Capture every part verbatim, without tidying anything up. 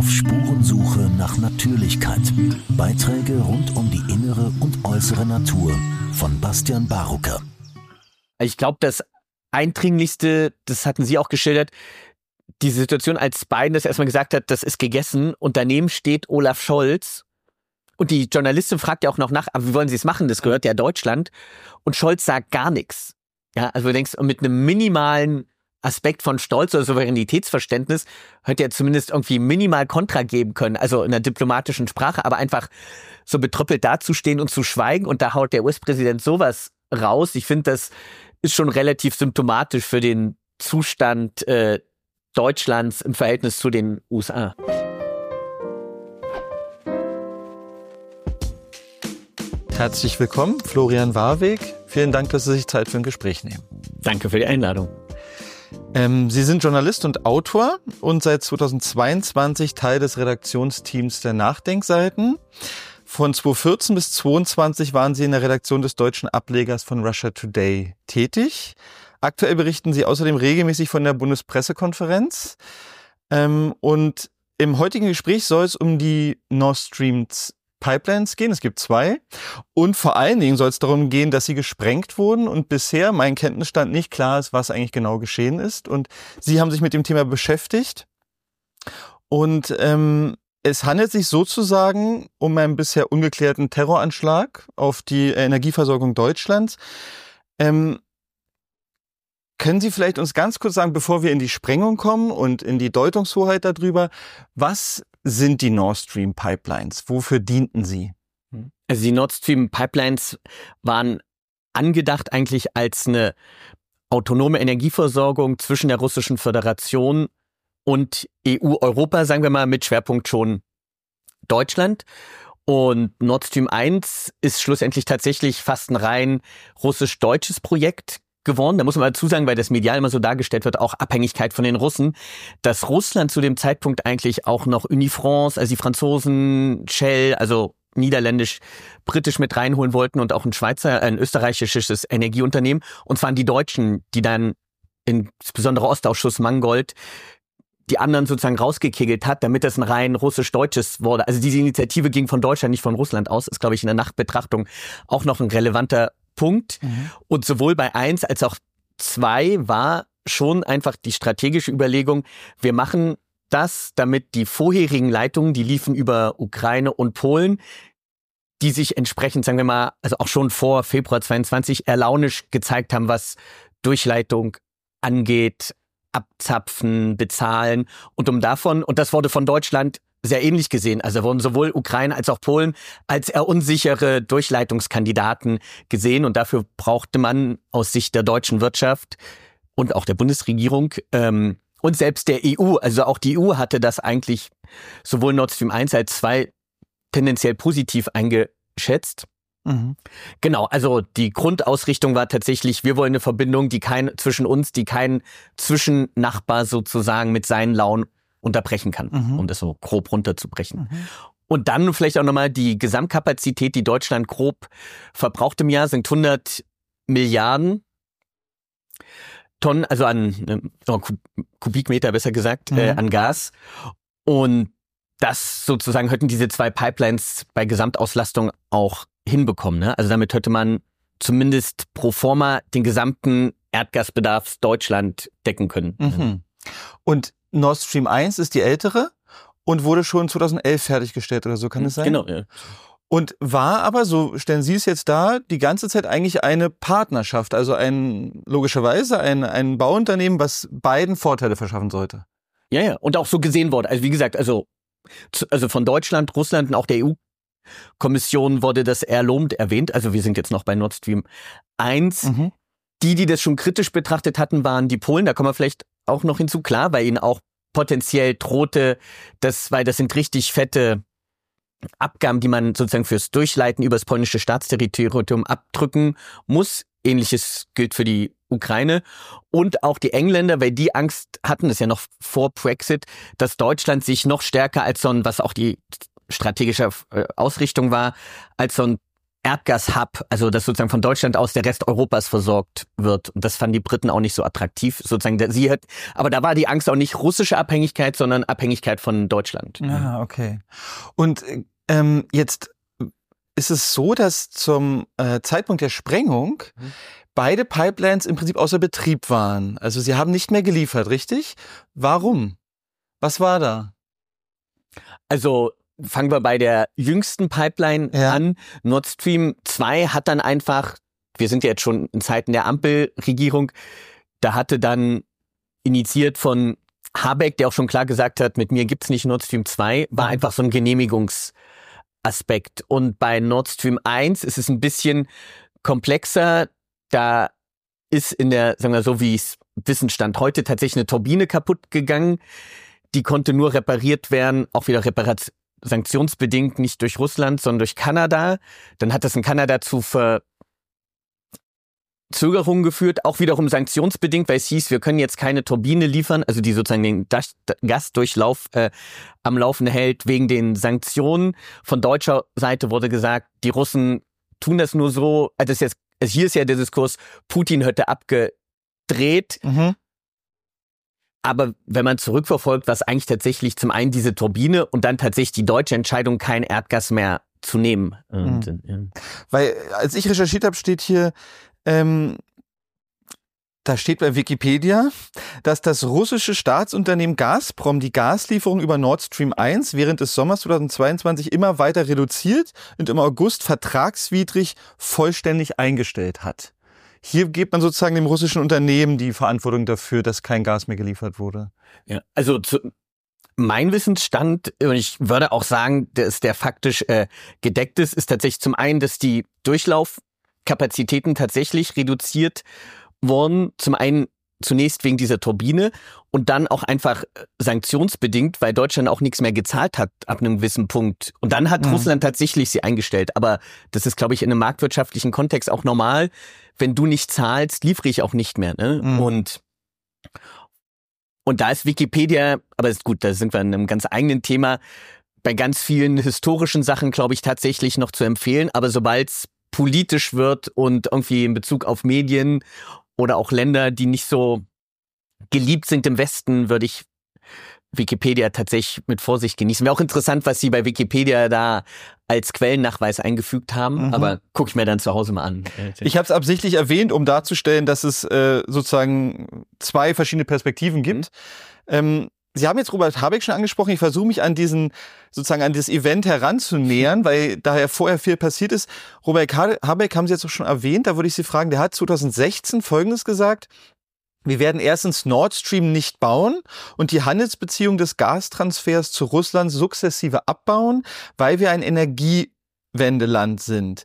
Auf Spurensuche nach Natürlichkeit. Beiträge rund um die innere und äußere Natur von Bastian Barucker. Ich glaube, das Eindringlichste, das hatten Sie auch geschildert, die Situation, als Biden das erstmal gesagt hat, das ist gegessen und daneben steht Olaf Scholz und die Journalistin fragt ja auch noch nach, aber wie wollen Sie es machen? Das gehört ja Deutschland. Und Scholz sagt gar nichts. Ja, also du denkst, mit einem minimalen Aspekt von Stolz oder Souveränitätsverständnis hätte er zumindest irgendwie minimal Kontra geben können, also in der diplomatischen Sprache, aber einfach so betröppelt dazustehen und zu schweigen und da haut der U S-Präsident sowas raus. Ich finde, das ist schon relativ symptomatisch für den Zustand äh, Deutschlands im Verhältnis zu den U S A. Herzlich willkommen, Florian Warweg. Vielen Dank, dass Sie sich Zeit für ein Gespräch nehmen. Danke für die Einladung. Ähm, Sie sind Journalist und Autor und seit zweitausendzweiundzwanzig Teil des Redaktionsteams der Nachdenkseiten. Von zweitausendvierzehn bis zweitausendzweiundzwanzig waren Sie in der Redaktion des deutschen Ablegers von Russia Today tätig. Aktuell berichten Sie außerdem regelmäßig von der Bundespressekonferenz. Ähm, und im heutigen Gespräch soll es um die Nord Stream Pipelines gehen. Es gibt zwei. Und vor allen Dingen soll es darum gehen, dass sie gesprengt wurden und bisher mein Kenntnisstand nicht klar ist, was eigentlich genau geschehen ist. Und Sie haben sich mit dem Thema beschäftigt. Und ähm, es handelt sich sozusagen um einen bisher ungeklärten Terroranschlag auf die Energieversorgung Deutschlands. Ähm, können Sie vielleicht uns ganz kurz sagen, bevor wir in die Sprengung kommen und in die Deutungshoheit darüber, was sind die Nord Stream Pipelines? Wofür dienten sie? Also die Nord Stream Pipelines waren angedacht eigentlich als eine autonome Energieversorgung zwischen der Russischen Föderation und E U-Europa, sagen wir mal, mit Schwerpunkt schon Deutschland. Und Nord Stream eins ist schlussendlich tatsächlich fast ein rein russisch-deutsches Projekt geworden. Da muss man dazu sagen, weil das medial immer so dargestellt wird, auch Abhängigkeit von den Russen, dass Russland zu dem Zeitpunkt eigentlich auch noch Unifrance, also die Franzosen, Shell, also niederländisch, britisch mit reinholen wollten und auch ein Schweizer, ein österreichisches Energieunternehmen. Und zwar die Deutschen, die dann insbesondere Ostausschuss Mangold die anderen sozusagen rausgekegelt hat, damit das ein rein russisch-deutsches wurde. Also diese Initiative ging von Deutschland, nicht von Russland aus, ist, glaube ich, in der Nachbetrachtung auch noch ein relevanter Punkt. Mhm. Und sowohl bei eins als auch zwei war schon einfach die strategische Überlegung, wir machen das, damit die vorherigen Leitungen, die liefen über Ukraine und Polen, die sich entsprechend, sagen wir mal, also auch schon vor Februar zweiundzwanzig eher launisch gezeigt haben, was Durchleitung angeht, abzapfen, bezahlen und um davon, und das wurde von Deutschland sehr ähnlich gesehen. Also wurden sowohl Ukraine als auch Polen als eher unsichere Durchleitungskandidaten gesehen. Und dafür brauchte man aus Sicht der deutschen Wirtschaft und auch der Bundesregierung ähm, und selbst der E U, also auch die E U hatte das eigentlich sowohl Nord Stream eins als zwei tendenziell positiv eingeschätzt. Mhm. Genau, also die Grundausrichtung war tatsächlich, wir wollen eine Verbindung, die kein zwischen uns, die kein Zwischennachbar sozusagen mit seinen Launen unterbrechen kann, mhm. um das so grob runterzubrechen. Mhm. Und dann vielleicht auch nochmal die Gesamtkapazität, die Deutschland grob verbraucht im Jahr, sind hundert Milliarden Tonnen, also an oh, Kubikmeter besser gesagt, mhm. äh, an Gas. Und das sozusagen hätten diese zwei Pipelines bei Gesamtauslastung auch hinbekommen. Ne? Also damit hätte man zumindest pro forma den gesamten Erdgasbedarf Deutschland decken können. Mhm. Und Nord Stream eins ist die ältere und wurde schon zweitausendelf fertiggestellt oder so, kann es sein? Genau, ja. Und war aber, so stellen Sie es jetzt dar, die ganze Zeit eigentlich eine Partnerschaft, also ein logischerweise ein, ein Bauunternehmen, was beiden Vorteile verschaffen sollte. Ja, ja, und auch so gesehen wurde. Also wie gesagt, also, also von Deutschland, Russland und auch der E U-Kommission wurde das eher lobend erwähnt. Also wir sind jetzt noch bei Nord Stream eins. Mhm. Die, die das schon kritisch betrachtet hatten, waren die Polen. Da kommen wir vielleicht auch noch hinzu, klar, weil ihnen auch potenziell drohte, das, weil das sind richtig fette Abgaben, die man sozusagen fürs Durchleiten übers polnische Staatsterritorium abdrücken muss. Ähnliches gilt für die Ukraine und auch die Engländer, weil die Angst hatten, das ist ja noch vor Brexit, dass Deutschland sich noch stärker als so ein, was auch die strategische Ausrichtung war, als so ein Erdgas-Hub, also dass sozusagen von Deutschland aus der Rest Europas versorgt wird. Und das fanden die Briten auch nicht so attraktiv. Sozusagen, sie hat, aber da war die Angst auch nicht russische Abhängigkeit, sondern Abhängigkeit von Deutschland. Ah, okay. Und ähm, jetzt ist es so, dass zum äh, Zeitpunkt der Sprengung mhm. beide Pipelines im Prinzip außer Betrieb waren. Also sie haben nicht mehr geliefert, richtig? Warum? Was war da? Also fangen wir bei der jüngsten Pipeline ja. an. Nord Stream zwei hat dann einfach, wir sind ja jetzt schon in Zeiten der Ampelregierung, da hatte dann initiiert von Habeck, der auch schon klar gesagt hat, mit mir gibt's nicht Nord Stream zwei, war einfach so ein Genehmigungsaspekt. Und bei Nord Stream eins ist es ein bisschen komplexer. Da ist in der, sagen wir so, wie es Wissensstand heute tatsächlich eine Turbine kaputt gegangen. Die konnte nur repariert werden, auch wieder Reparation. Sanktionsbedingt nicht durch Russland, sondern durch Kanada. Dann hat das in Kanada zu Verzögerungen geführt, auch wiederum sanktionsbedingt, weil es hieß, wir können jetzt keine Turbine liefern, also die sozusagen den Gasdurchlauf äh, am Laufen hält, wegen den Sanktionen. Von deutscher Seite wurde gesagt, die Russen tun das nur so, also, das ist jetzt, also hier ist ja der Diskurs, Putin hätte abgedreht. Mhm. Aber wenn man zurückverfolgt, was eigentlich tatsächlich zum einen diese Turbine und dann tatsächlich die deutsche Entscheidung, kein Erdgas mehr zu nehmen. Und, mhm. ja. Weil, als ich recherchiert habe, steht hier, ähm, da steht bei Wikipedia, dass das russische Staatsunternehmen Gazprom die Gaslieferung über Nord Stream eins während des Sommers zweitausendzweiundzwanzig immer weiter reduziert und im August vertragswidrig vollständig eingestellt hat. Hier gibt man sozusagen dem russischen Unternehmen die Verantwortung dafür, dass kein Gas mehr geliefert wurde. Ja, also zu, mein Wissensstand, und ich würde auch sagen, dass der faktisch äh, gedeckt ist, ist tatsächlich zum einen, dass die Durchlaufkapazitäten tatsächlich reduziert wurden. Zum einen zunächst wegen dieser Turbine und dann auch einfach sanktionsbedingt, weil Deutschland auch nichts mehr gezahlt hat ab einem gewissen Punkt. Und dann hat mhm. Russland tatsächlich sie eingestellt. Aber das ist, glaube ich, in einem marktwirtschaftlichen Kontext auch normal. Wenn du nicht zahlst, liefere ich auch nicht mehr. Ne? Mhm. Und und da ist Wikipedia, aber ist gut, da sind wir in einem ganz eigenen Thema, bei ganz vielen historischen Sachen, glaube ich, tatsächlich noch zu empfehlen. Aber sobald es politisch wird und irgendwie in Bezug auf Medien oder auch Länder, die nicht so geliebt sind im Westen, würde ich Wikipedia tatsächlich mit Vorsicht genießen. Wäre auch interessant, was sie bei Wikipedia da als Quellennachweis eingefügt haben, mhm. aber gucke ich mir dann zu Hause mal an. Ich habe es absichtlich erwähnt, um darzustellen, dass es äh, sozusagen zwei verschiedene Perspektiven gibt. Mhm. Ähm, Sie haben jetzt Robert Habeck schon angesprochen. Ich versuche mich an diesen, sozusagen an das Event heranzunähern, weil da ja vorher viel passiert ist. Robert Habeck haben Sie jetzt auch schon erwähnt. Da würde ich Sie fragen, der hat zweitausendsechzehn Folgendes gesagt. Wir werden erstens Nord Stream nicht bauen und die Handelsbeziehung des Gastransfers zu Russland sukzessive abbauen, weil wir ein Energiewendeland sind.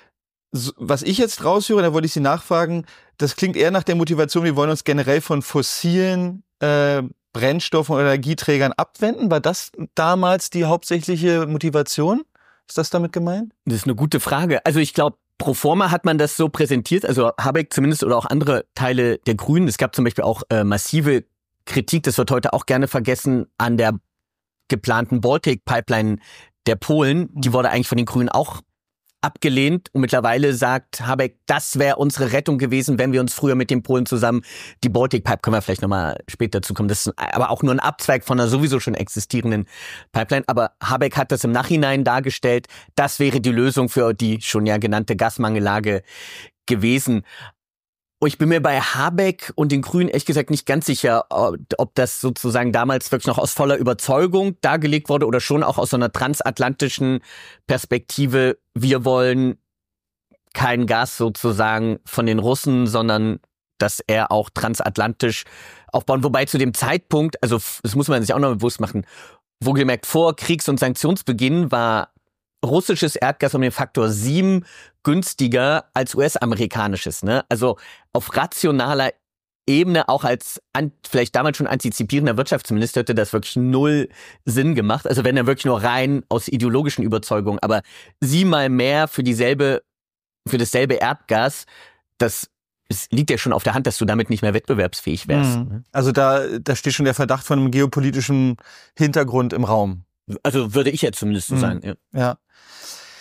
Was ich jetzt raushöre, da wollte ich Sie nachfragen, das klingt eher nach der Motivation, wir wollen uns generell von fossilen äh, Brennstoffen oder Energieträgern abwenden. War das damals die hauptsächliche Motivation? Ist das damit gemeint? Das ist eine gute Frage. Also ich glaube, pro forma hat man das so präsentiert, also Habeck zumindest oder auch andere Teile der Grünen. Es gab zum Beispiel auch äh, massive Kritik, das wird heute auch gerne vergessen, an der geplanten Baltic Pipeline der Polen. Die wurde eigentlich von den Grünen auch abgelehnt und mittlerweile sagt Habeck, das wäre unsere Rettung gewesen, wenn wir uns früher mit den Polen zusammen, die Baltic Pipe, können wir vielleicht nochmal später dazu kommen, das ist aber auch nur ein Abzweig von einer sowieso schon existierenden Pipeline, aber Habeck hat das im Nachhinein dargestellt, das wäre die Lösung für die schon ja genannte Gasmangellage gewesen. Und ich bin mir bei Habeck und den Grünen ehrlich gesagt nicht ganz sicher, ob das sozusagen damals wirklich noch aus voller Überzeugung dargelegt wurde oder schon auch aus so einer transatlantischen Perspektive. Wir wollen kein Gas sozusagen von den Russen, sondern dass er auch transatlantisch aufbauen. Wobei zu dem Zeitpunkt, also das muss man sich auch noch bewusst machen, wohlgemerkt vor Kriegs- und Sanktionsbeginn war russisches Erdgas um den Faktor sieben günstiger als U S-amerikanisches. Ne? Also auf rationaler Ebene, auch als an, vielleicht damals schon antizipierender Wirtschaftsminister, hätte das wirklich null Sinn gemacht. Also wenn er wirklich nur rein aus ideologischen Überzeugungen, aber siebenmal mehr für dieselbe, für dasselbe Erdgas, das es liegt ja schon auf der Hand, dass du damit nicht mehr wettbewerbsfähig wärst. Mhm. Also da, da steht schon der Verdacht von einem geopolitischen Hintergrund im Raum. Also würde ich jetzt zumindest so mhm. sagen. Ja. ja.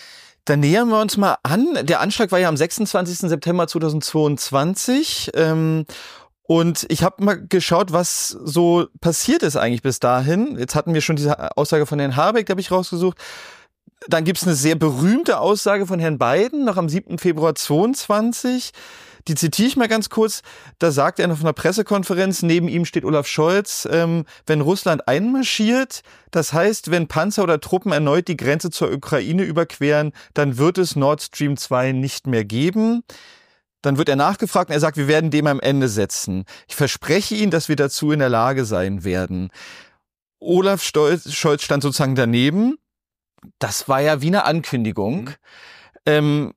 Dann nähern wir uns mal an. Der Anschlag war ja am sechsundzwanzigsten September zweitausendzweiundzwanzig. Ähm, und ich habe mal geschaut, was so passiert ist eigentlich bis dahin. Jetzt hatten wir schon diese Aussage von Herrn Habeck, die habe ich rausgesucht. Dann gibt es eine sehr berühmte Aussage von Herrn Biden, noch am siebten Februar zweiundzwanzig. Die zitiere ich mal ganz kurz. Da sagt er auf einer Pressekonferenz, neben ihm steht Olaf Scholz, ähm, wenn Russland einmarschiert, das heißt, wenn Panzer oder Truppen erneut die Grenze zur Ukraine überqueren, dann wird es Nord Stream zwei nicht mehr geben. Dann wird er nachgefragt und er sagt, wir werden dem am Ende setzen. Ich verspreche Ihnen, dass wir dazu in der Lage sein werden. Olaf Stolz, Scholz stand sozusagen daneben. Das war ja wie eine Ankündigung. Mhm. Ähm,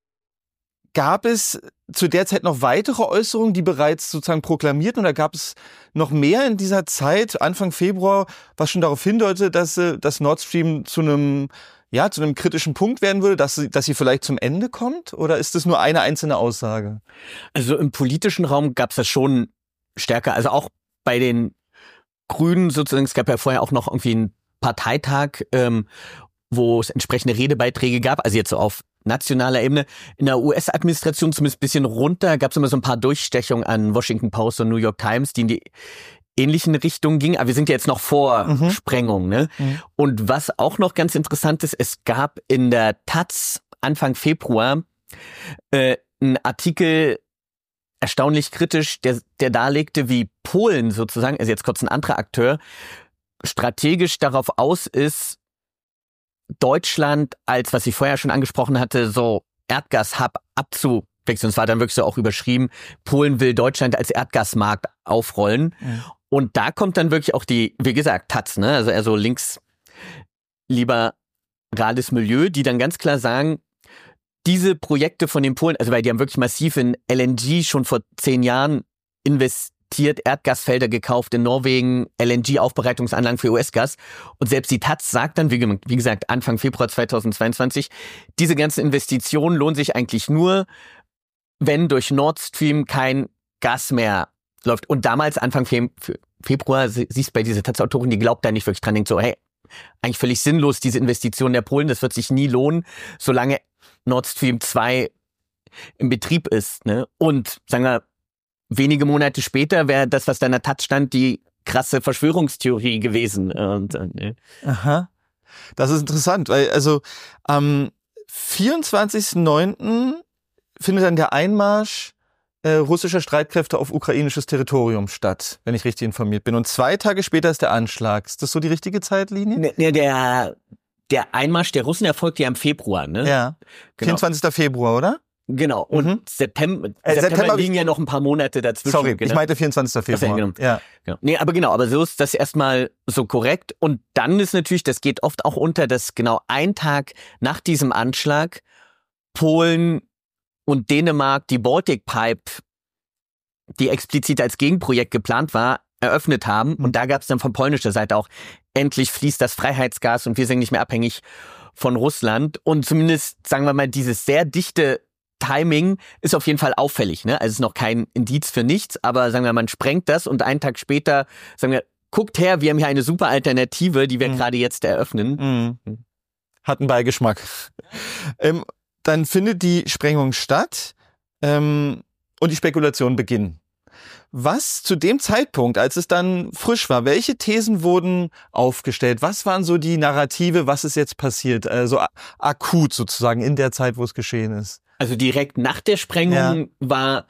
Gab es zu der Zeit noch weitere Äußerungen, die bereits sozusagen proklamierten, oder gab es noch mehr in dieser Zeit, Anfang Februar, was schon darauf hindeutet, dass das Nord Stream zu einem, ja, zu einem kritischen Punkt werden würde, dass sie, dass sie vielleicht zum Ende kommt? Oder ist das nur eine einzelne Aussage? Also im politischen Raum gab es das schon stärker. Also auch bei den Grünen sozusagen, es gab ja vorher auch noch irgendwie einen Parteitag, ähm, wo es entsprechende Redebeiträge gab, also jetzt so auf nationaler Ebene. In der U S-Administration zumindest ein bisschen runter, gab es immer so ein paar Durchstechungen an Washington Post und New York Times, die in die ähnlichen Richtungen gingen. Aber wir sind ja jetzt noch vor mhm. Sprengung. Ne? Mhm. Und was auch noch ganz interessant ist, es gab in der Taz Anfang Februar äh, einen Artikel, erstaunlich kritisch, der, der darlegte, wie Polen sozusagen, also jetzt kurz ein anderer Akteur, strategisch darauf aus ist, Deutschland als, was ich vorher schon angesprochen hatte, so Erdgas-Hub abzuwechseln. Es war dann wirklich so auch überschrieben, Polen will Deutschland als Erdgasmarkt aufrollen. Mhm. Und da kommt dann wirklich auch die, wie gesagt, Taz, ne? Also eher so links liberales Milieu, die dann ganz klar sagen, diese Projekte von den Polen, also weil die haben wirklich massiv in L N G schon vor zehn Jahren investiert, Erdgasfelder gekauft in Norwegen, L N G-Aufbereitungsanlagen für U S-Gas. Und selbst die Taz sagt dann, wie, wie gesagt, Anfang Februar zweitausendzweiundzwanzig, diese ganzen Investitionen lohnen sich eigentlich nur, wenn durch Nord Stream kein Gas mehr läuft. Und damals, Anfang Fe- Februar, siehst du bei dieser Taz-Autorin, die glaubt da nicht wirklich dran, denkt so, hey, eigentlich völlig sinnlos, diese Investition der Polen, das wird sich nie lohnen, solange Nord Stream zwei im Betrieb ist. Ne? Und, sagen wir, wenige Monate später wäre das, was da in der Taz stand, die krasse Verschwörungstheorie gewesen. Und, ne. Aha. Das ist interessant, weil also am vierundzwanzigsten neunten findet dann der Einmarsch äh, russischer Streitkräfte auf ukrainisches Territorium statt, wenn ich richtig informiert bin. Und zwei Tage später ist der Anschlag. Ist das so die richtige Zeitlinie? Ne, ne, der, der Einmarsch der Russen erfolgt ja im Februar, ne? Ja. Genau. vierundzwanzigsten Februar, oder? Genau, und mhm. September, äh, September, September liegen ja noch ein paar Monate dazwischen. Sorry, genau. Ich meinte vierundzwanzigsten Februar. Genau. Ja. Genau. Nee, aber genau, aber so ist das erstmal so korrekt. Und dann ist natürlich, das geht oft auch unter, dass genau ein Tag nach diesem Anschlag Polen und Dänemark die Baltic Pipe, die explizit als Gegenprojekt geplant war, eröffnet haben. Mhm. Und da gab es dann von polnischer Seite auch, endlich fließt das Freiheitsgas und wir sind nicht mehr abhängig von Russland. Und zumindest, sagen wir mal, dieses sehr dichte Timing ist auf jeden Fall auffällig, ne? Also es ist noch kein Indiz für nichts, aber sagen wir, man sprengt das und einen Tag später sagen wir, guckt her, wir haben hier eine super Alternative, die wir mhm. gerade jetzt eröffnen. Mhm. Hat einen Beigeschmack. ähm, dann findet die Sprengung statt ähm, und die Spekulationen beginnen. Was zu dem Zeitpunkt, als es dann frisch war, welche Thesen wurden aufgestellt? Was waren so die Narrative, was ist jetzt passiert? Also akut sozusagen in der Zeit, wo es geschehen ist. Also direkt nach der Sprengung ja. war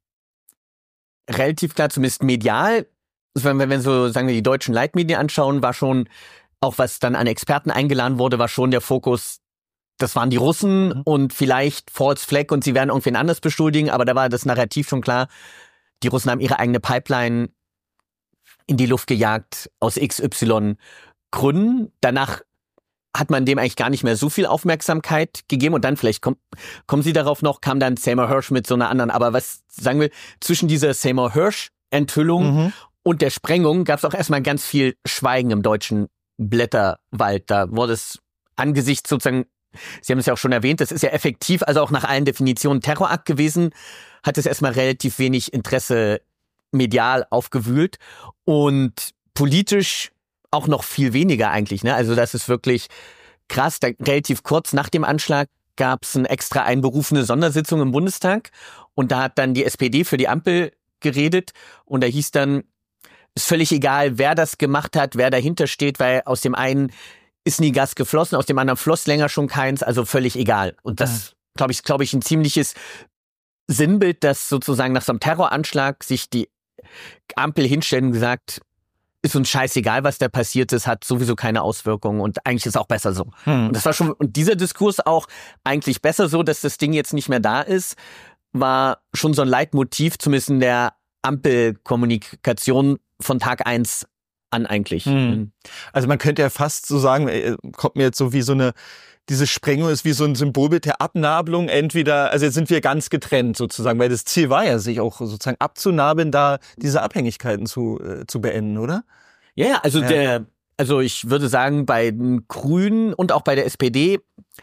relativ klar, zumindest medial, also wenn wir so, sagen wir, die deutschen Leitmedien anschauen, war schon, auch was dann an Experten eingeladen wurde, war schon der Fokus, das waren die Russen mhm. und vielleicht False Flag und sie werden irgendwen anders beschuldigen, aber da war das Narrativ schon klar, die Russen haben ihre eigene Pipeline in die Luft gejagt aus X Y Gründen. Danach hat man dem eigentlich gar nicht mehr so viel Aufmerksamkeit gegeben und dann vielleicht kommt, kommen Sie darauf noch, kam dann Seymour Hersh mit so einer anderen, aber was sagen wir, zwischen dieser Seymour Hersh Enthüllung mhm. und der Sprengung gab es auch erstmal ganz viel Schweigen im deutschen Blätterwald. Da wurde es angesichts sozusagen, Sie haben es ja auch schon erwähnt, das ist ja effektiv, also auch nach allen Definitionen Terrorakt gewesen, hat es erstmal relativ wenig Interesse medial aufgewühlt und politisch auch noch viel weniger eigentlich, ne? Also das ist wirklich krass, da relativ kurz nach dem Anschlag gab es eine extra einberufene Sondersitzung im Bundestag und da hat dann die S P D für die Ampel geredet und da hieß dann, ist völlig egal, wer das gemacht hat, wer dahinter steht, weil aus dem einen ist nie Gas geflossen, aus dem anderen floss länger schon keins, also völlig egal. Und das, glaube ich, glaube ich, ein ziemliches Sinnbild, dass sozusagen nach so einem Terroranschlag sich die Ampel hinstellen und gesagt, ist uns scheißegal, was da passiert ist, hat sowieso keine Auswirkungen und eigentlich ist auch besser so. Hm. Und das war schon, und dieser Diskurs auch eigentlich besser so, dass das Ding jetzt nicht mehr da ist, war schon so ein Leitmotiv, zumindest in der Ampelkommunikation von Tag eins an eigentlich. Hm. Also man könnte ja fast so sagen, kommt mir jetzt so wie so eine, diese Sprengung ist wie so ein Symbolbild der Abnabelung, entweder, also jetzt sind wir ganz getrennt sozusagen, weil das Ziel war ja, sich auch sozusagen abzunabeln, da diese Abhängigkeiten zu, äh, zu beenden, oder? Ja, ja, also ja. der, also ich würde sagen, bei den Grünen und auch bei der S P D,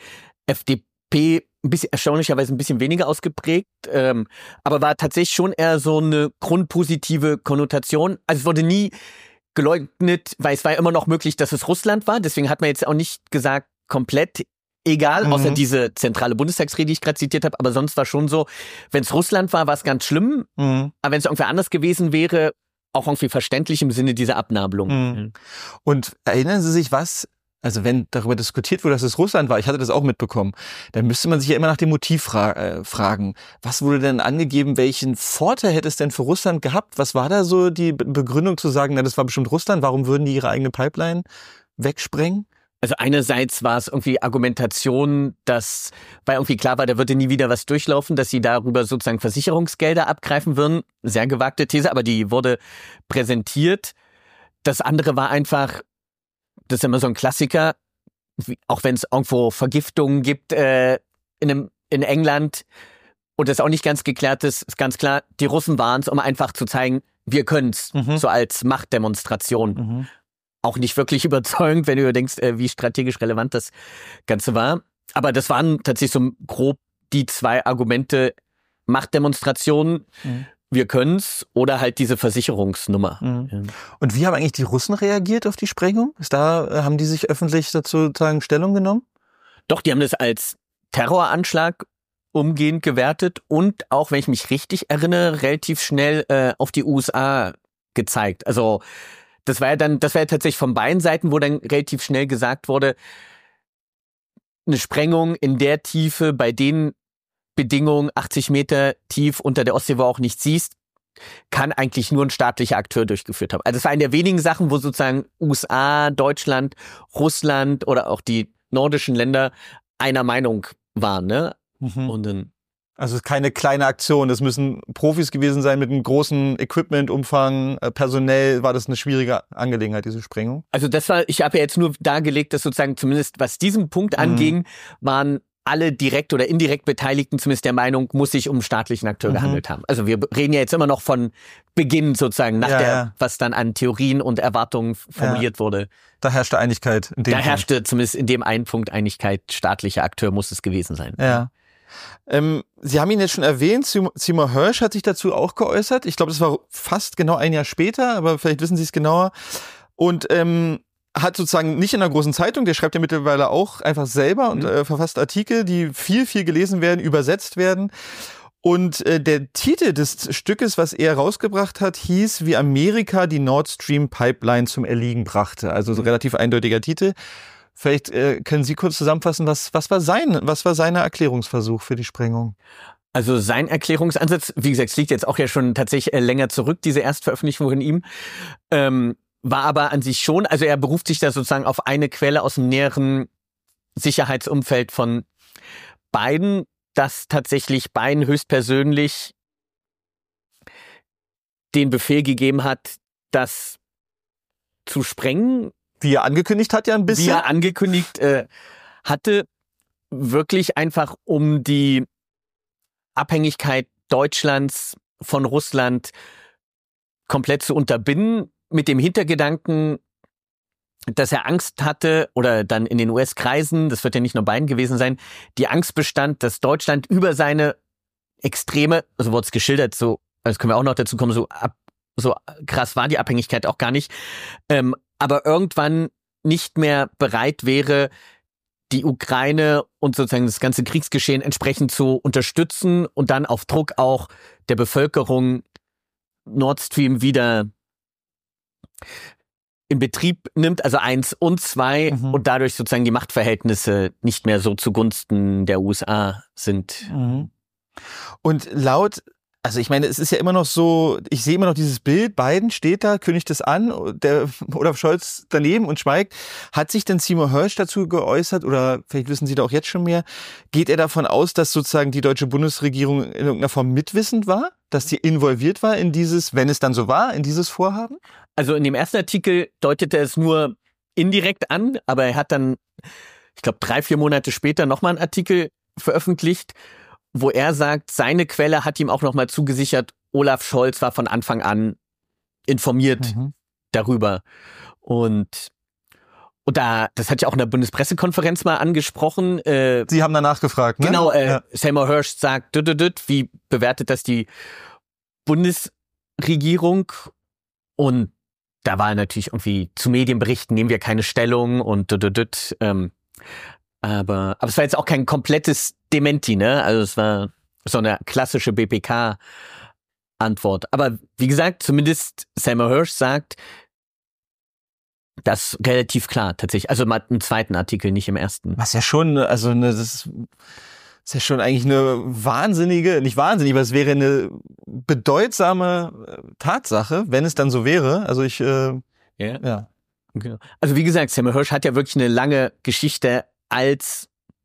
F D P ein bisschen erstaunlicherweise ein bisschen weniger ausgeprägt, ähm, aber war tatsächlich schon eher so eine grundpositive Konnotation. Also es wurde nie geleugnet, weil es war ja immer noch möglich, dass es Russland war, deswegen hat man jetzt auch nicht gesagt, komplett egal, mhm. außer diese zentrale Bundestagsrede, die ich gerade zitiert habe, aber sonst war schon so, wenn es Russland war, war es ganz schlimm, mhm. aber wenn es irgendwer anders gewesen wäre, auch irgendwie verständlich im Sinne dieser Abnabelung. Mhm. Und erinnern Sie sich, was, also wenn darüber diskutiert wurde, dass es Russland war, ich hatte das auch mitbekommen, dann müsste man sich ja immer nach dem Motiv fra- äh, fragen. Was wurde denn angegeben, welchen Vorteil hätte es denn für Russland gehabt? Was war da so die Be- Begründung zu sagen, na, das war bestimmt Russland, warum würden die ihre eigene Pipeline wegsprengen? Also einerseits war es irgendwie Argumentation, dass, weil irgendwie klar war, da würde nie wieder was durchlaufen, dass sie darüber sozusagen Versicherungsgelder abgreifen würden. Sehr gewagte These, aber die wurde präsentiert. Das andere war einfach, das ist immer so ein Klassiker, wie, auch wenn es irgendwo Vergiftungen gibt äh, in, einem, in England und das auch nicht ganz geklärt ist, ist ganz klar, die Russen waren es, um einfach zu zeigen, wir können's, mhm. so als Machtdemonstration. Mhm. Auch nicht wirklich überzeugend, wenn du denkst, wie strategisch relevant das Ganze war. Aber das waren tatsächlich so grob die zwei Argumente, Machtdemonstrationen, mhm. wir können's, oder halt diese Versicherungsnummer. Mhm. Ja. Und wie haben eigentlich die Russen reagiert auf die Sprengung? Ist da, haben die sich öffentlich dazu sozusagen Stellung genommen? Doch, die haben das als Terroranschlag umgehend gewertet und auch, wenn ich mich richtig erinnere, relativ schnell äh, auf die U S A gezeigt. Also Das war ja dann, das war ja tatsächlich von beiden Seiten, wo dann relativ schnell gesagt wurde, eine Sprengung in der Tiefe, bei den Bedingungen, achtzig Meter tief unter der Ostsee, wo du auch nichts siehst, kann eigentlich nur ein staatlicher Akteur durchgeführt haben. Also es war eine der wenigen Sachen, wo sozusagen U S A, Deutschland, Russland oder auch die nordischen Länder einer Meinung waren, ne? Mhm. Und dann Also es ist keine kleine Aktion, das müssen Profis gewesen sein mit einem großen Equipmentumfang, personell war das eine schwierige Angelegenheit, diese Sprengung? Also das war, ich habe ja jetzt nur dargelegt, dass sozusagen zumindest was diesen Punkt mhm. anging, waren alle direkt oder indirekt Beteiligten zumindest der Meinung, muss sich um einen staatlichen Akteur mhm. gehandelt haben. Also wir reden ja jetzt immer noch von Beginn sozusagen, nach ja, der, ja. was dann an Theorien und Erwartungen formuliert ja. wurde. Da herrschte Einigkeit. In dem da Punkt. herrschte zumindest in dem einen Punkt Einigkeit, staatlicher Akteur muss es gewesen sein. Ja. Ähm, Sie haben ihn jetzt schon erwähnt, Seymour Hersh hat sich dazu auch geäußert. Ich glaube, das war fast genau ein Jahr später, aber vielleicht wissen Sie es genauer. Und ähm, hat sozusagen nicht in einer großen Zeitung, der schreibt ja mittlerweile auch einfach selber und äh, verfasst Artikel, die viel, viel gelesen werden, übersetzt werden. Und äh, der Titel des Stückes, was er rausgebracht hat, hieß, wie Amerika die Nord Stream Pipeline zum Erliegen brachte. Also so relativ eindeutiger Titel. Vielleicht äh, können Sie kurz zusammenfassen, was, was war sein, was war sein Erklärungsversuch für die Sprengung? Also sein Erklärungsansatz, wie gesagt, es liegt jetzt auch ja schon tatsächlich länger zurück, diese Erstveröffentlichung von ihm, ähm, war aber an sich schon, also er beruft sich da sozusagen auf eine Quelle aus dem näheren Sicherheitsumfeld von Biden, dass tatsächlich Biden höchstpersönlich den Befehl gegeben hat, das zu sprengen. Wie er angekündigt hat ja ein bisschen. Wie er angekündigt äh, hatte, wirklich einfach um die Abhängigkeit Deutschlands von Russland komplett zu unterbinden, mit dem Hintergedanken, dass er Angst hatte, oder dann in den U S-Kreisen, das wird ja nicht nur Biden gewesen sein, die Angst bestand, dass Deutschland über seine Extreme, also wurde es geschildert, so, das können wir auch noch dazu kommen, so, ab, so krass war die Abhängigkeit auch gar nicht, ähm, aber irgendwann nicht mehr bereit wäre, die Ukraine und sozusagen das ganze Kriegsgeschehen entsprechend zu unterstützen und dann auf Druck auch der Bevölkerung Nord Stream wieder in Betrieb nimmt, also eins und zwei, mhm. und dadurch sozusagen die Machtverhältnisse nicht mehr so zugunsten der U S A sind. Mhm. Und laut, also ich meine, es ist ja immer noch so, ich sehe immer noch dieses Bild, Biden steht da, kündigt es an, der Olaf Scholz daneben und schweigt. Hat sich denn Seymour Hersh dazu geäußert, oder vielleicht wissen Sie da auch jetzt schon mehr, geht er davon aus, dass sozusagen die deutsche Bundesregierung in irgendeiner Form mitwissend war, dass sie involviert war in dieses, wenn es dann so war, in dieses Vorhaben? Also in dem ersten Artikel deutete er es nur indirekt an, aber er hat dann, ich glaube, drei, vier Monate später nochmal einen Artikel veröffentlicht, wo er sagt, seine Quelle hat ihm auch nochmal zugesichert, Olaf Scholz war von Anfang an informiert mhm. darüber. Und, und da, das hat ja auch in der Bundespressekonferenz mal angesprochen. Äh, Sie haben danach gefragt, ne? Genau, äh, ja. Seymour Hersh sagt, düt, düt, düt, wie bewertet das die Bundesregierung? Und da war natürlich irgendwie zu Medienberichten nehmen wir keine Stellung und düt, düt, düt, ähm, aber, aber es war jetzt auch kein komplettes Dementi, ne? Also es war so eine klassische B P K-Antwort. Aber wie gesagt, zumindest Seymour Hersh sagt, das relativ klar tatsächlich. Also mal im zweiten Artikel, nicht im ersten. Was ja schon, also eine, das ist, ist ja schon eigentlich eine wahnsinnige, nicht wahnsinnig, aber es wäre eine bedeutsame Tatsache, wenn es dann so wäre. Also ich, äh, ja. ja. Genau. Also wie gesagt, Seymour Hersh hat ja wirklich eine lange Geschichte als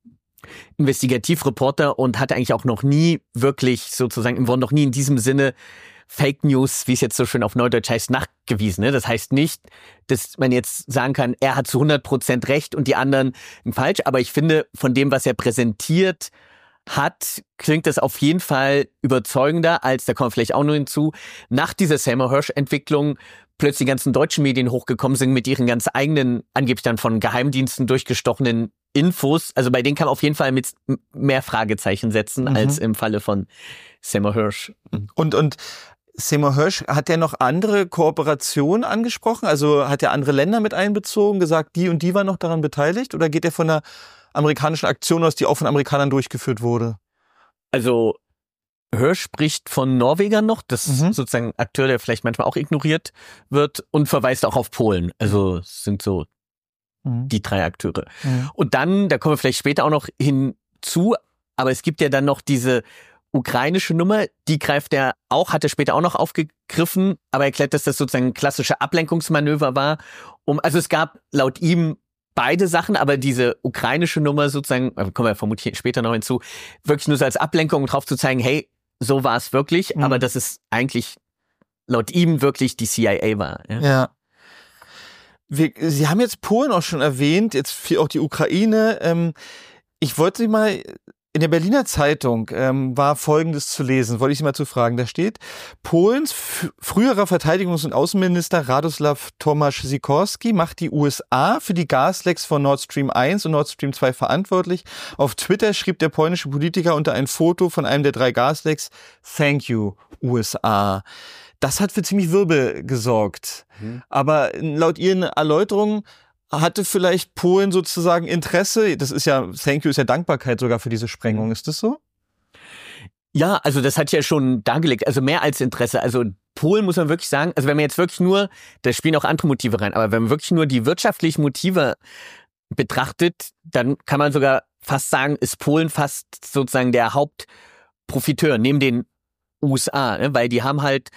Investigativreporter und hat eigentlich auch noch nie wirklich sozusagen, im Grunde noch nie in diesem Sinne Fake News, wie es jetzt so schön auf Neudeutsch heißt, nachgewiesen. Ne? Das heißt nicht, dass man jetzt sagen kann, er hat zu hundert Prozent recht und die anderen falsch. Aber ich finde, von dem, was er präsentiert hat, klingt das auf jeden Fall überzeugender, als, da kommen wir vielleicht auch noch hinzu, nach dieser Seymour Hersh-Entwicklung plötzlich die ganzen deutschen Medien hochgekommen sind mit ihren ganz eigenen, angeblich dann von Geheimdiensten durchgestochenen Infos. Also bei denen kann man auf jeden Fall mit mehr Fragezeichen setzen, mhm. als im Falle von Seymour Hersh. Und, und Seymour Hersh, hat er noch andere Kooperationen angesprochen? Also hat er andere Länder mit einbezogen, gesagt, die und die waren noch daran beteiligt? Oder geht er von einer amerikanischen Aktion aus, die auch von Amerikanern durchgeführt wurde? Also Hersh spricht von Norwegern noch, das ist mhm. sozusagen ein Akteur, der vielleicht manchmal auch ignoriert wird, und verweist auch auf Polen. Also es sind so mhm. die drei Akteure. Mhm. Und dann, da kommen wir vielleicht später auch noch hinzu, aber es gibt ja dann noch diese ukrainische Nummer, die greift er auch, hat er später auch noch aufgegriffen, aber erklärt, dass das sozusagen ein klassische Ablenkungsmanöver war. Um, also es gab laut ihm beide Sachen, aber diese ukrainische Nummer sozusagen, kommen wir vermutlich später noch hinzu, wirklich nur so als Ablenkung, um drauf zu zeigen, hey, so war es wirklich, mhm. aber dass es eigentlich laut ihm wirklich die C I A war. Ja. ja. Wir, Sie haben jetzt Polen auch schon erwähnt, jetzt viel auch die Ukraine. Ähm, ich wollte Sie mal, in der Berliner Zeitung ähm, war Folgendes zu lesen, wollte ich Sie mal zu fragen. Da steht, Polens f- früherer Verteidigungs- und Außenminister Radosław Tomasz-Sikorski macht die U S A für die Gaslecks von Nord Stream eins und Nord Stream zwei verantwortlich. Auf Twitter schrieb der polnische Politiker unter ein Foto von einem der drei Gaslecks, Thank you, U S A. Das hat für ziemlich Wirbel gesorgt. Mhm. Aber laut Ihren Erläuterungen hatte vielleicht Polen sozusagen Interesse, das ist ja, Thank you ist ja Dankbarkeit sogar für diese Sprengung, ist das so? Ja, also das hat ja schon dargelegt, also mehr als Interesse. Also Polen muss man wirklich sagen, also wenn man jetzt wirklich nur, da spielen auch andere Motive rein, aber wenn man wirklich nur die wirtschaftlichen Motive betrachtet, dann kann man sogar fast sagen, ist Polen fast sozusagen der Hauptprofiteur neben den U S A, ne? Weil die haben halt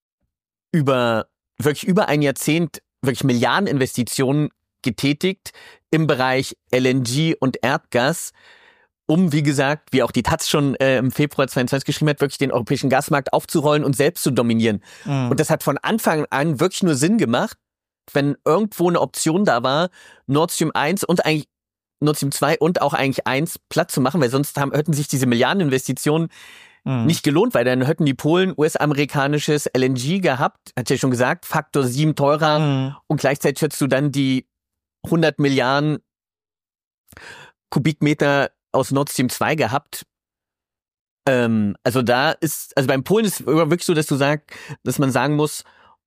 über, wirklich über ein Jahrzehnt wirklich Milliardeninvestitionen getätigt im Bereich L N G und Erdgas, um, wie gesagt, wie auch die Taz schon äh, im Februar zweiundzwanzig geschrieben hat, wirklich den europäischen Gasmarkt aufzurollen und selbst zu dominieren. Mhm. Und das hat von Anfang an wirklich nur Sinn gemacht, wenn irgendwo eine Option da war, Nord Stream eins und eigentlich Nord Stream zwei und auch eigentlich eins platt zu machen, weil sonst haben, hätten sich diese Milliardeninvestitionen mhm. nicht gelohnt, weil dann hätten die Polen U S-amerikanisches L N G gehabt, hat ja schon gesagt, Faktor sieben teurer mhm. und gleichzeitig hättest du dann die hundert Milliarden Kubikmeter aus Nord Stream zwei gehabt. Ähm, also da ist, also beim Polen ist es wirklich so, dass du sagst, dass man sagen muss,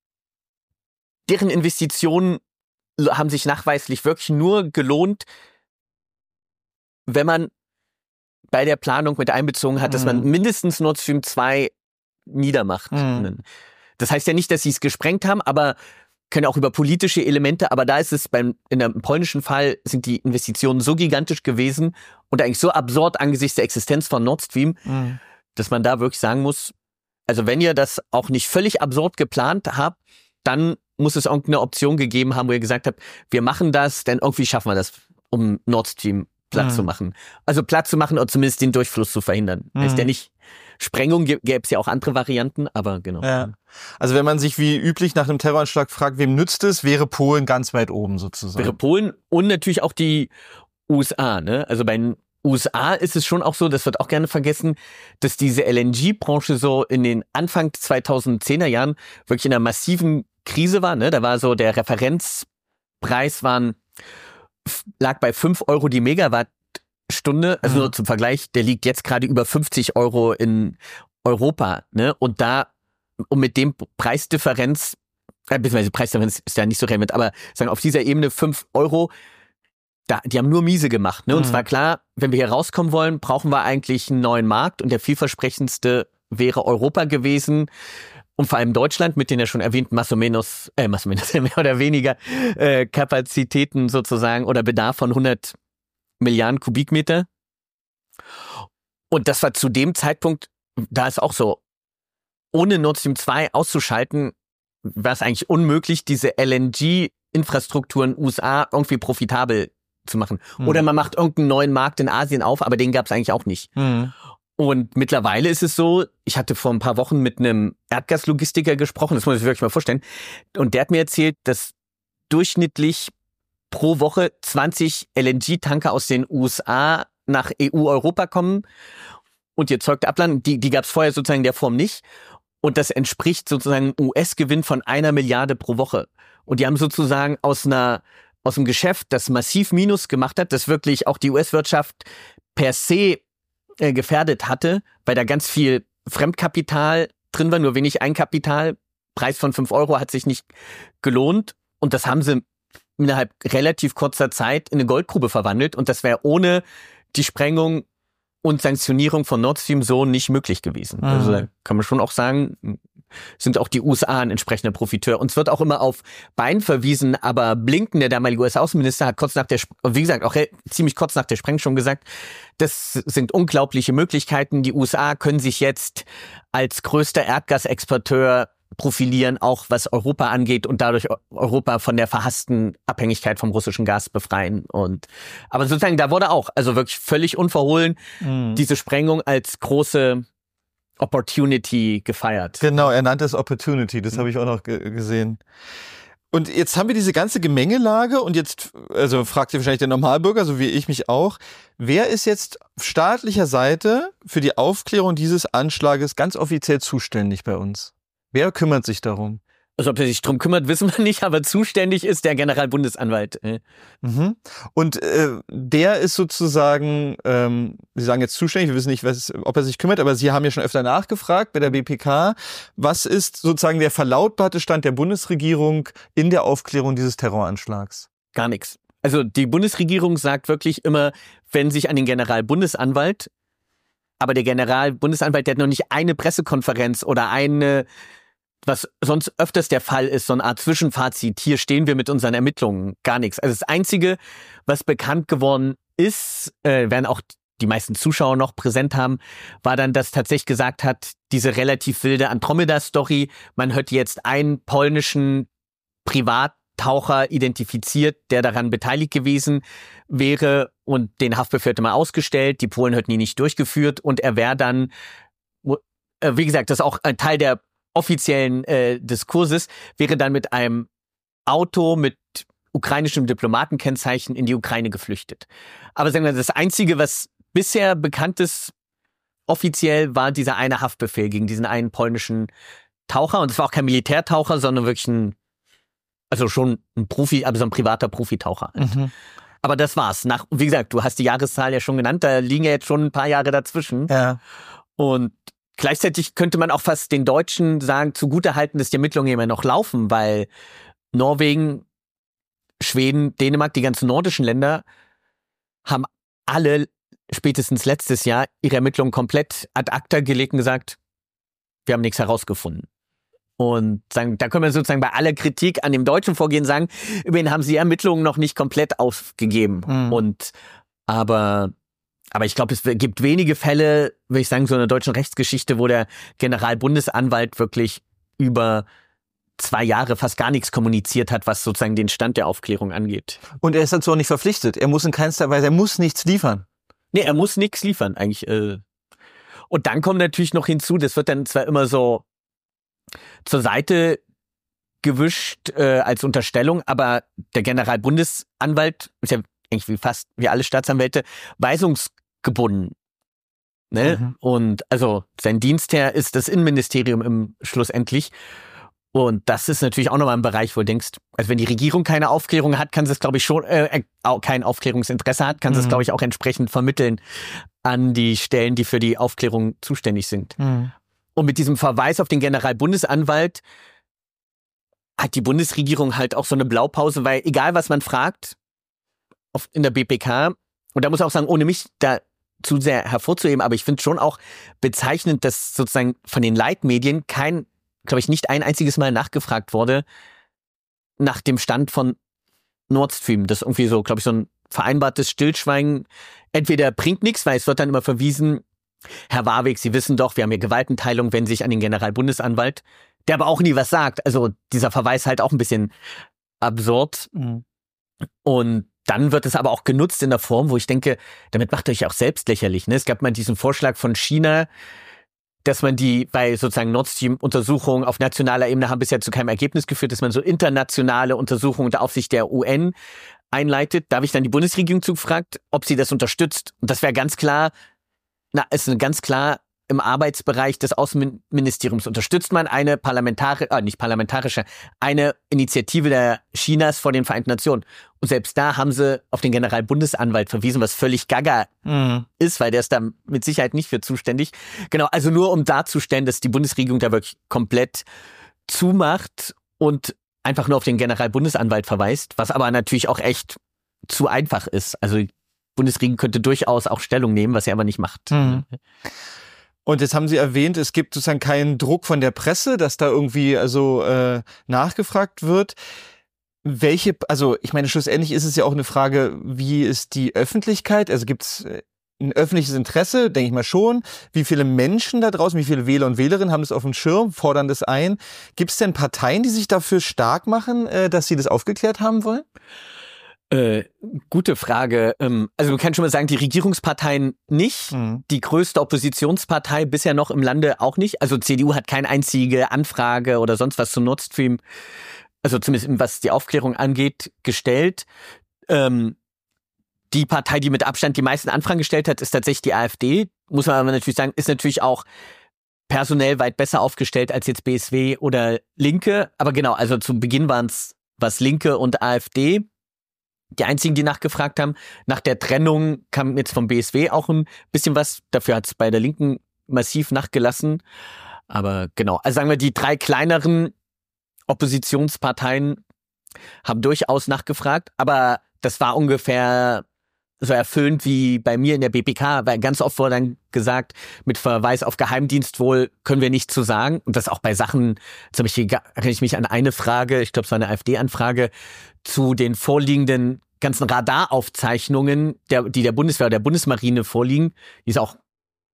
deren Investitionen haben sich nachweislich wirklich nur gelohnt, wenn man bei der Planung mit einbezogen hat, dass man mindestens Nord Stream zwei niedermacht. Mhm. Das heißt ja nicht, dass sie es gesprengt haben, aber können auch über politische Elemente, aber da ist es beim, in dem polnischen Fall sind die Investitionen so gigantisch gewesen und eigentlich so absurd angesichts der Existenz von Nord Stream, mhm. dass man da wirklich sagen muss, also wenn ihr das auch nicht völlig absurd geplant habt, dann muss es irgendeine Option gegeben haben, wo ihr gesagt habt, wir machen das, denn irgendwie schaffen wir das, um Nord Stream Platz mhm. zu machen. Also Platz zu machen oder zumindest den Durchfluss zu verhindern. Mhm. Heißt ja nicht, Sprengung gäbe es ja auch andere Varianten, aber genau. Ja. Also wenn man sich wie üblich nach einem Terroranschlag fragt, wem nützt es, wäre Polen ganz weit oben sozusagen. Wäre Polen und natürlich auch die U S A. Ne? Also bei den U S A ist es schon auch so, das wird auch gerne vergessen, dass diese L N G-Branche so in den Anfang zweitausendzehner Jahren wirklich in einer massiven Krise war. Ne? Da war so der Referenzpreis waren lag bei fünf Euro die Megawattstunde, also mhm. nur zum Vergleich, der liegt jetzt gerade über fünfzig Euro in Europa, ne? Und da, um mit dem Preisdifferenz, äh, beziehungsweise Preisdifferenz ist ja nicht so relevant, aber sagen auf dieser Ebene fünf Euro, da, die haben nur miese gemacht, ne? Und mhm. zwar klar, wenn wir hier rauskommen wollen, brauchen wir eigentlich einen neuen Markt und der vielversprechendste wäre Europa gewesen. Und vor allem Deutschland mit den ja schon erwähnten más o menos, äh, más o menos, mehr oder weniger äh, Kapazitäten sozusagen oder Bedarf von hundert Milliarden Kubikmeter. Und das war zu dem Zeitpunkt, da ist auch so, ohne Nord Stream zwei auszuschalten, war es eigentlich unmöglich, diese L N G-Infrastruktur in den U S A irgendwie profitabel zu machen. Mhm. Oder man macht irgendeinen neuen Markt in Asien auf, aber den gab es eigentlich auch nicht. Mhm. Und mittlerweile ist es so, ich hatte vor ein paar Wochen mit einem Erdgaslogistiker gesprochen, das muss ich wirklich mal vorstellen, und der hat mir erzählt, dass durchschnittlich pro Woche zwanzig L N G-Tanker aus den U S A nach E U-Europa kommen und die erzeugte Ablandung, die, die gab es vorher sozusagen in der Form nicht. Und das entspricht sozusagen einem U S-Gewinn von einer Milliarde pro Woche. Und die haben sozusagen aus einer aus einem Geschäft, das massiv Minus gemacht hat, das wirklich auch die U S-Wirtschaft per se äh, gefährdet hatte, weil da ganz viel Fremdkapital drin war, nur wenig Eigenkapital. Preis von fünf Euro hat sich nicht gelohnt. Und das haben sie innerhalb relativ kurzer Zeit in eine Goldgrube verwandelt. Und das wäre ohne die Sprengung und Sanktionierung von Nord Stream so nicht möglich gewesen. Mhm. Also da kann man schon auch sagen, sind auch die U S A ein entsprechender Profiteur. Und es wird auch immer auf Biden verwiesen, aber Blinken, der damalige U S-Außenminister, hat kurz nach der, wie gesagt, auch ziemlich kurz nach der Sprengung schon gesagt, das sind unglaubliche Möglichkeiten. Die U S A können sich jetzt als größter Erdgasexporteur profilieren, auch was Europa angeht und dadurch Europa von der verhassten Abhängigkeit vom russischen Gas befreien. Und aber sozusagen, da wurde auch, also wirklich völlig unverhohlen, mhm. diese Sprengung als große Opportunity gefeiert. Genau, er nannte es Opportunity, das mhm. habe ich auch noch ge- gesehen. Und jetzt haben wir diese ganze Gemengelage und jetzt, also fragt ihr wahrscheinlich der Normalbürger, so wie ich mich auch, wer ist jetzt staatlicher Seite für die Aufklärung dieses Anschlages ganz offiziell zuständig bei uns? Wer kümmert sich darum? Also ob er sich drum kümmert, wissen wir nicht, aber zuständig ist der Generalbundesanwalt. Mhm. Und äh, der ist sozusagen, ähm, Sie sagen jetzt zuständig, wir wissen nicht, was, ob er sich kümmert, aber Sie haben ja schon öfter nachgefragt bei der B P K. Was ist sozusagen der verlautbarte Stand der Bundesregierung in der Aufklärung dieses Terroranschlags? Gar nichts. Also die Bundesregierung sagt wirklich immer, wenn sich an den Generalbundesanwalt, aber der Generalbundesanwalt, der hat noch nicht eine Pressekonferenz oder eine, was sonst öfters der Fall ist, so eine Art Zwischenfazit, hier stehen wir mit unseren Ermittlungen, gar nichts. Also das Einzige, was bekannt geworden ist, äh, werden auch die meisten Zuschauer noch präsent haben, war dann, dass tatsächlich gesagt hat, diese relativ wilde Andromeda-Story, man hat jetzt einen polnischen Privattaucher identifiziert, der daran beteiligt gewesen wäre und den Haftbefehl mal ausgestellt, die Polen hätten ihn nicht durchgeführt und er wäre dann, äh, wie gesagt, das ist auch ein Teil der offiziellen äh, Diskurses, wäre dann mit einem Auto mit ukrainischem Diplomatenkennzeichen in die Ukraine geflüchtet. Aber sagen wir, das Einzige, was bisher bekannt ist, offiziell, war dieser eine Haftbefehl gegen diesen einen polnischen Taucher. Und es war auch kein Militärtaucher, sondern wirklich ein, also schon ein Profi, aber so ein privater Profitaucher. Mhm. Aber das war's. Nach, wie gesagt, du hast die Jahreszahl ja schon genannt, da liegen ja jetzt schon ein paar Jahre dazwischen. Ja. Und gleichzeitig könnte man auch fast den Deutschen sagen, zugutehalten, dass die Ermittlungen immer noch laufen, weil Norwegen, Schweden, Dänemark, die ganzen nordischen Länder haben alle spätestens letztes Jahr ihre Ermittlungen komplett ad acta gelegt und gesagt, wir haben nichts herausgefunden. Und sagen, da können wir sozusagen bei aller Kritik an dem deutschen Vorgehen sagen, immerhin haben sie die Ermittlungen noch nicht komplett aufgegeben. Mhm. Und aber aber ich glaube, es gibt wenige Fälle, würde ich sagen, so in der deutschen Rechtsgeschichte, wo der Generalbundesanwalt wirklich über zwei Jahre fast gar nichts kommuniziert hat, was sozusagen den Stand der Aufklärung angeht. Und er ist dazu auch nicht verpflichtet. Er muss in keinster Weise, er muss nichts liefern. Nee, er muss nichts liefern eigentlich. Und dann kommt natürlich noch hinzu, das wird dann zwar immer so zur Seite gewischt äh, als Unterstellung, aber der Generalbundesanwalt ist ja eigentlich wie fast wie alle Staatsanwälte weisungsgebunden. Ne? Mhm. Und also sein Dienstherr ist das Innenministerium im schlussendlich. Und das ist natürlich auch nochmal ein Bereich, wo du denkst, also wenn die Regierung keine Aufklärung hat, kann sie es, glaube ich, schon, äh, auch kein Aufklärungsinteresse hat, kann sie es, glaube ich, auch entsprechend vermitteln an die Stellen, die für die Aufklärung zuständig sind. Mhm. Und mit diesem Verweis auf den Generalbundesanwalt hat die Bundesregierung halt auch so eine Blaupause, weil egal, was man fragt auf, in der B P K, und da muss ich auch sagen, ohne mich da zu sehr hervorzuheben, aber ich finde schon auch bezeichnend, dass sozusagen von den Leitmedien kein, glaube ich, nicht ein einziges Mal nachgefragt wurde nach dem Stand von Nord Stream. Das ist irgendwie so, glaube ich, so ein vereinbartes Stillschweigen. Entweder bringt nichts, weil es wird dann immer verwiesen, Herr Warwick, Sie wissen doch, wir haben hier Gewaltenteilung, wenden sich an den Generalbundesanwalt, der aber auch nie was sagt. Also dieser Verweis halt auch ein bisschen absurd. Mhm. Und dann wird es aber auch genutzt in der Form, wo ich denke, damit macht ihr euch auch selbst lächerlich. Ne? Es gab mal diesen Vorschlag von China, dass man die bei sozusagen Nord Stream-Untersuchungen auf nationaler Ebene haben bisher zu keinem Ergebnis geführt, dass man so internationale Untersuchungen unter Aufsicht der U N einleitet. Da habe ich dann die Bundesregierung zugefragt, ob sie das unterstützt. Und das wäre ganz klar, na, ist ganz klar im Arbeitsbereich des Außenministeriums unterstützt man eine parlamentarische, äh, nicht parlamentarische, eine Initiative der Chinas vor den Vereinten Nationen. Und selbst da haben sie auf den Generalbundesanwalt verwiesen, was völlig gaga mhm. ist, weil der ist da mit Sicherheit nicht für zuständig. Genau, also nur um darzustellen, dass die Bundesregierung da wirklich komplett zumacht und einfach nur auf den Generalbundesanwalt verweist, was aber natürlich auch echt zu einfach ist. Also die Bundesregierung könnte durchaus auch Stellung nehmen, was sie aber nicht macht. Mhm. Und jetzt haben Sie erwähnt, es gibt sozusagen keinen Druck von der Presse, dass da irgendwie also äh, nachgefragt wird. Welche, also ich meine, schlussendlich ist es ja auch eine Frage, wie ist die Öffentlichkeit? Also gibt es ein öffentliches Interesse, denke ich mal schon. Wie viele Menschen da draußen, wie viele Wähler und Wählerinnen haben das auf dem Schirm, fordern das ein? Gibt es denn Parteien, die sich dafür stark machen, äh, dass sie das aufgeklärt haben wollen? Äh, gute Frage. Ähm, also man kann schon mal sagen, die Regierungsparteien nicht, mhm. die größte Oppositionspartei bisher noch im Lande auch nicht. Also C D U hat keine einzige Anfrage oder sonst was zu Nord Stream, also zumindest was die Aufklärung angeht, gestellt. Ähm, die Partei, die mit Abstand die meisten Anfragen gestellt hat, ist tatsächlich die AfD. Muss man aber natürlich sagen, ist natürlich auch personell weit besser aufgestellt als jetzt B S W oder Linke. Aber genau, also zu Beginn waren es was Linke und AfD. Die einzigen, die nachgefragt haben. Nach der Trennung kam jetzt vom B S W auch ein bisschen was. Dafür hat es bei der Linken massiv nachgelassen. Aber genau, also sagen wir, die drei kleineren Oppositionsparteien haben durchaus nachgefragt. Aber das war ungefähr so erfüllend wie bei mir in der B P K, weil ganz oft wurde dann gesagt, mit Verweis auf Geheimdienstwohl können wir nichts zu sagen. Und das auch bei Sachen, zum Beispiel erinnere ich mich an eine Frage, ich glaube, es war eine AfD-Anfrage, zu den vorliegenden ganzen Radaraufzeichnungen, der, die der Bundeswehr oder der Bundesmarine vorliegen, die ist auch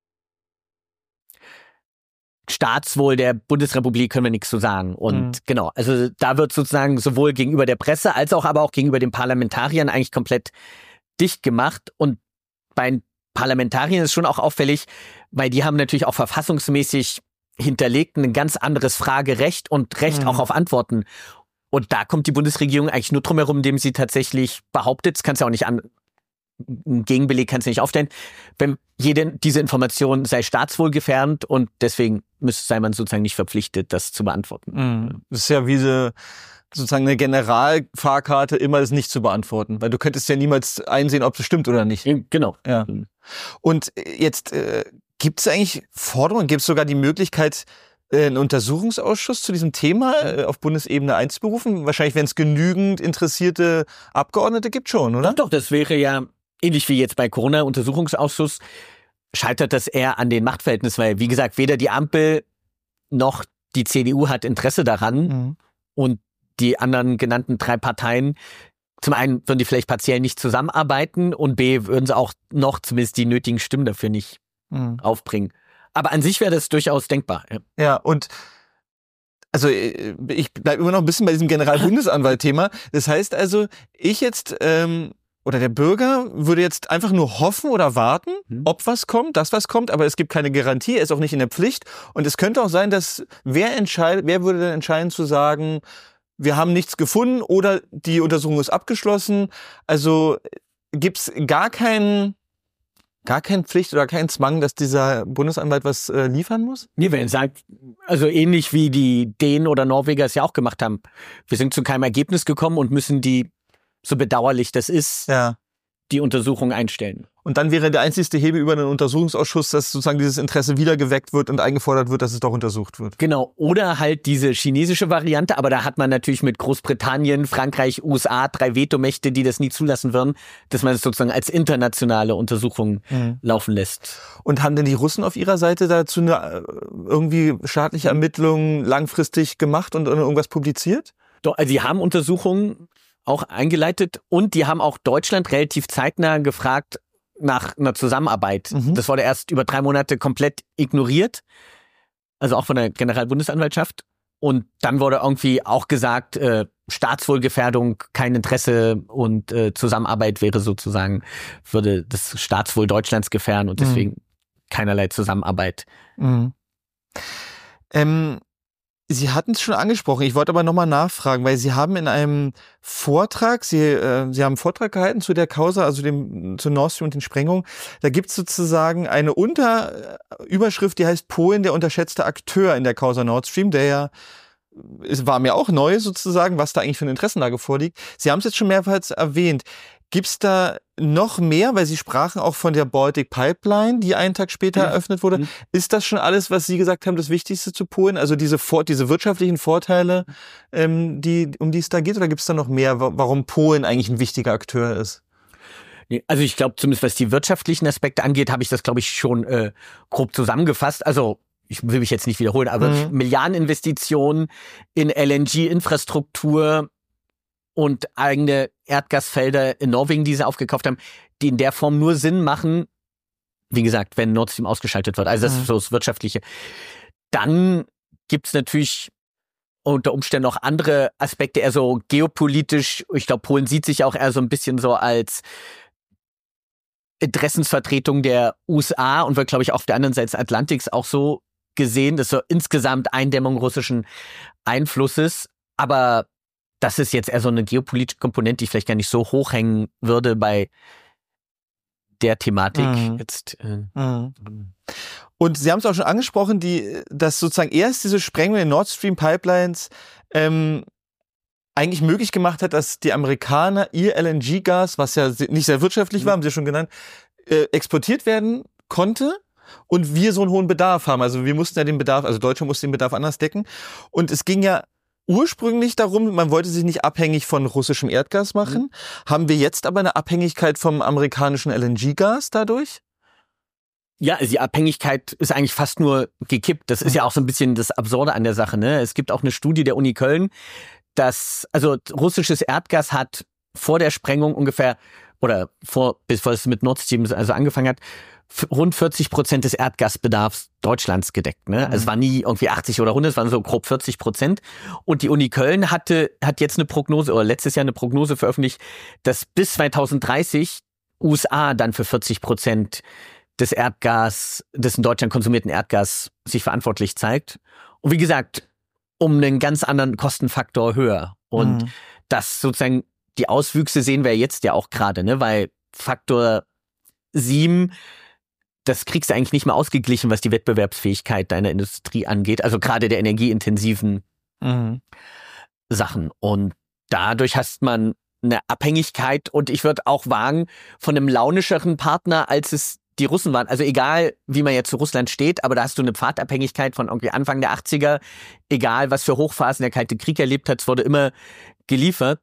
Staatswohl der Bundesrepublik, können wir nichts zu sagen. Und mhm. genau, also da wird sozusagen sowohl gegenüber der Presse als auch aber auch gegenüber den Parlamentariern eigentlich komplett dicht gemacht. Und bei den Parlamentariern ist schon auch auffällig, weil die haben natürlich auch verfassungsmäßig hinterlegt ein ganz anderes Fragerecht und Recht mhm. auch auf Antworten. Und da kommt die Bundesregierung eigentlich nur drum herum, indem sie tatsächlich behauptet, das kannst du auch nicht an, einen Gegenbeleg kannst du nicht aufstellen, wenn jede diese Information sei staatswohlgefährdend und deswegen müsste sei man sozusagen nicht verpflichtet, das zu beantworten. Mhm. Das ist ja wie so, sozusagen eine Generalfahrkarte, immer das nicht zu beantworten, weil du könntest ja niemals einsehen, ob es stimmt oder nicht. Genau. Ja. Und jetzt äh, gibt es eigentlich Forderungen, gibt es sogar die Möglichkeit, einen Untersuchungsausschuss zu diesem Thema äh, auf Bundesebene einzuberufen? Wahrscheinlich, wenn es genügend interessierte Abgeordnete gibt schon, oder? Doch, doch, das wäre ja ähnlich wie jetzt bei Corona-Untersuchungsausschuss, scheitert das eher an den Machtverhältnissen, weil, wie gesagt, weder die Ampel noch die C D U hat Interesse daran mhm. und die anderen genannten drei Parteien, zum einen würden die vielleicht partiell nicht zusammenarbeiten und B, würden sie auch noch zumindest die nötigen Stimmen dafür nicht mhm. aufbringen. Aber an sich wäre das durchaus denkbar. Ja, ja, und also ich bleibe immer noch ein bisschen bei diesem Generalbundesanwalt-Thema. Das heißt also, ich jetzt ähm, oder der Bürger würde jetzt einfach nur hoffen oder warten, mhm. ob was kommt, dass was kommt, aber es gibt keine Garantie, er ist auch nicht in der Pflicht. Und es könnte auch sein, dass wer entscheidet, wer würde denn entscheiden zu sagen, wir haben nichts gefunden oder die Untersuchung ist abgeschlossen. Also gibt's gar keinen Gar keine Pflicht oder keinen Zwang, dass dieser Bundesanwalt was äh, liefern muss? Nee, wenn er sagt, also ähnlich wie die Dänen oder Norweger es ja auch gemacht haben. Wir sind zu keinem Ergebnis gekommen und müssen die, so bedauerlich das ist, ja. die Untersuchung einstellen. Und dann wäre der einzigste Hebel über einen Untersuchungsausschuss, dass sozusagen dieses Interesse wieder geweckt wird und eingefordert wird, dass es doch untersucht wird. Genau. Oder halt diese chinesische Variante, aber da hat man natürlich mit Großbritannien, Frankreich, U S A drei Vetomächte, die das nie zulassen würden, dass man es sozusagen als internationale Untersuchung mhm. laufen lässt. Und haben denn die Russen auf ihrer Seite dazu eine irgendwie staatliche Ermittlungen langfristig gemacht und irgendwas publiziert? Doch, also die haben Untersuchungen auch eingeleitet und die haben auch Deutschland relativ zeitnah gefragt nach einer Zusammenarbeit. Mhm. Das wurde erst über drei Monate komplett ignoriert, also auch von der Generalbundesanwaltschaft. Und dann wurde irgendwie auch gesagt, äh, Staatswohlgefährdung, kein Interesse und äh, Zusammenarbeit wäre sozusagen, würde das Staatswohl Deutschlands gefährden und deswegen mhm. keinerlei Zusammenarbeit. Mhm. Ähm Sie hatten es schon angesprochen, ich wollte aber nochmal nachfragen, weil Sie haben in einem Vortrag, Sie, äh, Sie haben einen Vortrag gehalten zu der Causa, also dem, zu Nord Stream und den Sprengungen. Da gibt es sozusagen eine Unterüberschrift, die heißt Polen, der unterschätzte Akteur in der Causa Nord Stream, der ja, es war mir auch neu sozusagen, was da eigentlich für eine Interessenlage vorliegt. Sie haben es jetzt schon mehrmals erwähnt. Gibt es da noch mehr, weil Sie sprachen auch von der Baltic Pipeline, die einen Tag später mhm. eröffnet wurde. Mhm. Ist das schon alles, was Sie gesagt haben, das Wichtigste zu Polen? Also diese, Vor- diese wirtschaftlichen Vorteile, ähm, die, um die es da geht? Oder gibt es da noch mehr, warum Polen eigentlich ein wichtiger Akteur ist? Also ich glaube, zumindest was die wirtschaftlichen Aspekte angeht, habe ich das, glaube ich, schon äh, grob zusammengefasst. Also ich will mich jetzt nicht wiederholen, aber mhm. Milliardeninvestitionen in L N G-Infrastruktur und eigene Erdgasfelder in Norwegen, die sie aufgekauft haben, die in der Form nur Sinn machen, wie gesagt, wenn Nord Stream ausgeschaltet wird. Also das ist so das Wirtschaftliche. Dann gibt's natürlich unter Umständen noch andere Aspekte, eher so geopolitisch. Ich glaube, Polen sieht sich auch eher so ein bisschen so als Interessensvertretung der U S A und wird, glaube ich, auf der anderen Seite des Atlantiks auch so gesehen. Das ist so insgesamt Eindämmung russischen Einflusses. Aber das ist jetzt eher so eine geopolitische Komponente, die ich vielleicht gar nicht so hochhängen würde bei der Thematik. Mhm. Jetzt, äh, mhm. Und Sie haben es auch schon angesprochen, die, dass sozusagen erst diese Sprengung der Nord Stream Pipelines ähm, eigentlich möglich gemacht hat, dass die Amerikaner ihr L N G-Gas, was ja nicht sehr wirtschaftlich mhm. war, haben Sie ja schon genannt, äh, exportiert werden konnte. Und wir so einen hohen Bedarf haben. Also wir mussten ja den Bedarf, also Deutschland musste den Bedarf anders decken. Und es ging ja ursprünglich darum, man wollte sich nicht abhängig von russischem Erdgas machen. Mhm. Haben wir jetzt aber eine Abhängigkeit vom amerikanischen L N G-Gas dadurch? Ja, die Abhängigkeit ist eigentlich fast nur gekippt. Das ist ja auch so ein bisschen das Absurde an der Sache, ne? Es gibt auch eine Studie der Uni Köln, dass, also russisches Erdgas hat vor der Sprengung ungefähr, oder vor, bevor es mit Nord Stream also angefangen hat, rund vierzig Prozent des Erdgasbedarfs Deutschlands gedeckt. Ne? Mhm. Es war nie irgendwie achtzig oder hundert, es waren so grob vierzig Prozent. Und die Uni Köln hatte, hat jetzt eine Prognose, oder letztes Jahr eine Prognose veröffentlicht, dass bis zweitausenddreißig U S A dann für vierzig Prozent des Erdgas, des in Deutschland konsumierten Erdgas sich verantwortlich zeigt. Und wie gesagt, um einen ganz anderen Kostenfaktor höher. Und mhm. das sozusagen, die Auswüchse sehen wir jetzt ja auch gerade, ne? Weil Faktor sieben, das kriegst du eigentlich nicht mehr ausgeglichen, was die Wettbewerbsfähigkeit deiner Industrie angeht. Also gerade der energieintensiven mhm. Sachen. Und dadurch hast man eine Abhängigkeit und ich würde auch wagen, von einem launischeren Partner, als es die Russen waren. Also egal, wie man jetzt zu Russland steht, aber da hast du eine Pfadabhängigkeit von irgendwie Anfang der achtziger. Egal, was für Hochphasen der Kalte Krieg erlebt hat, es wurde immer geliefert.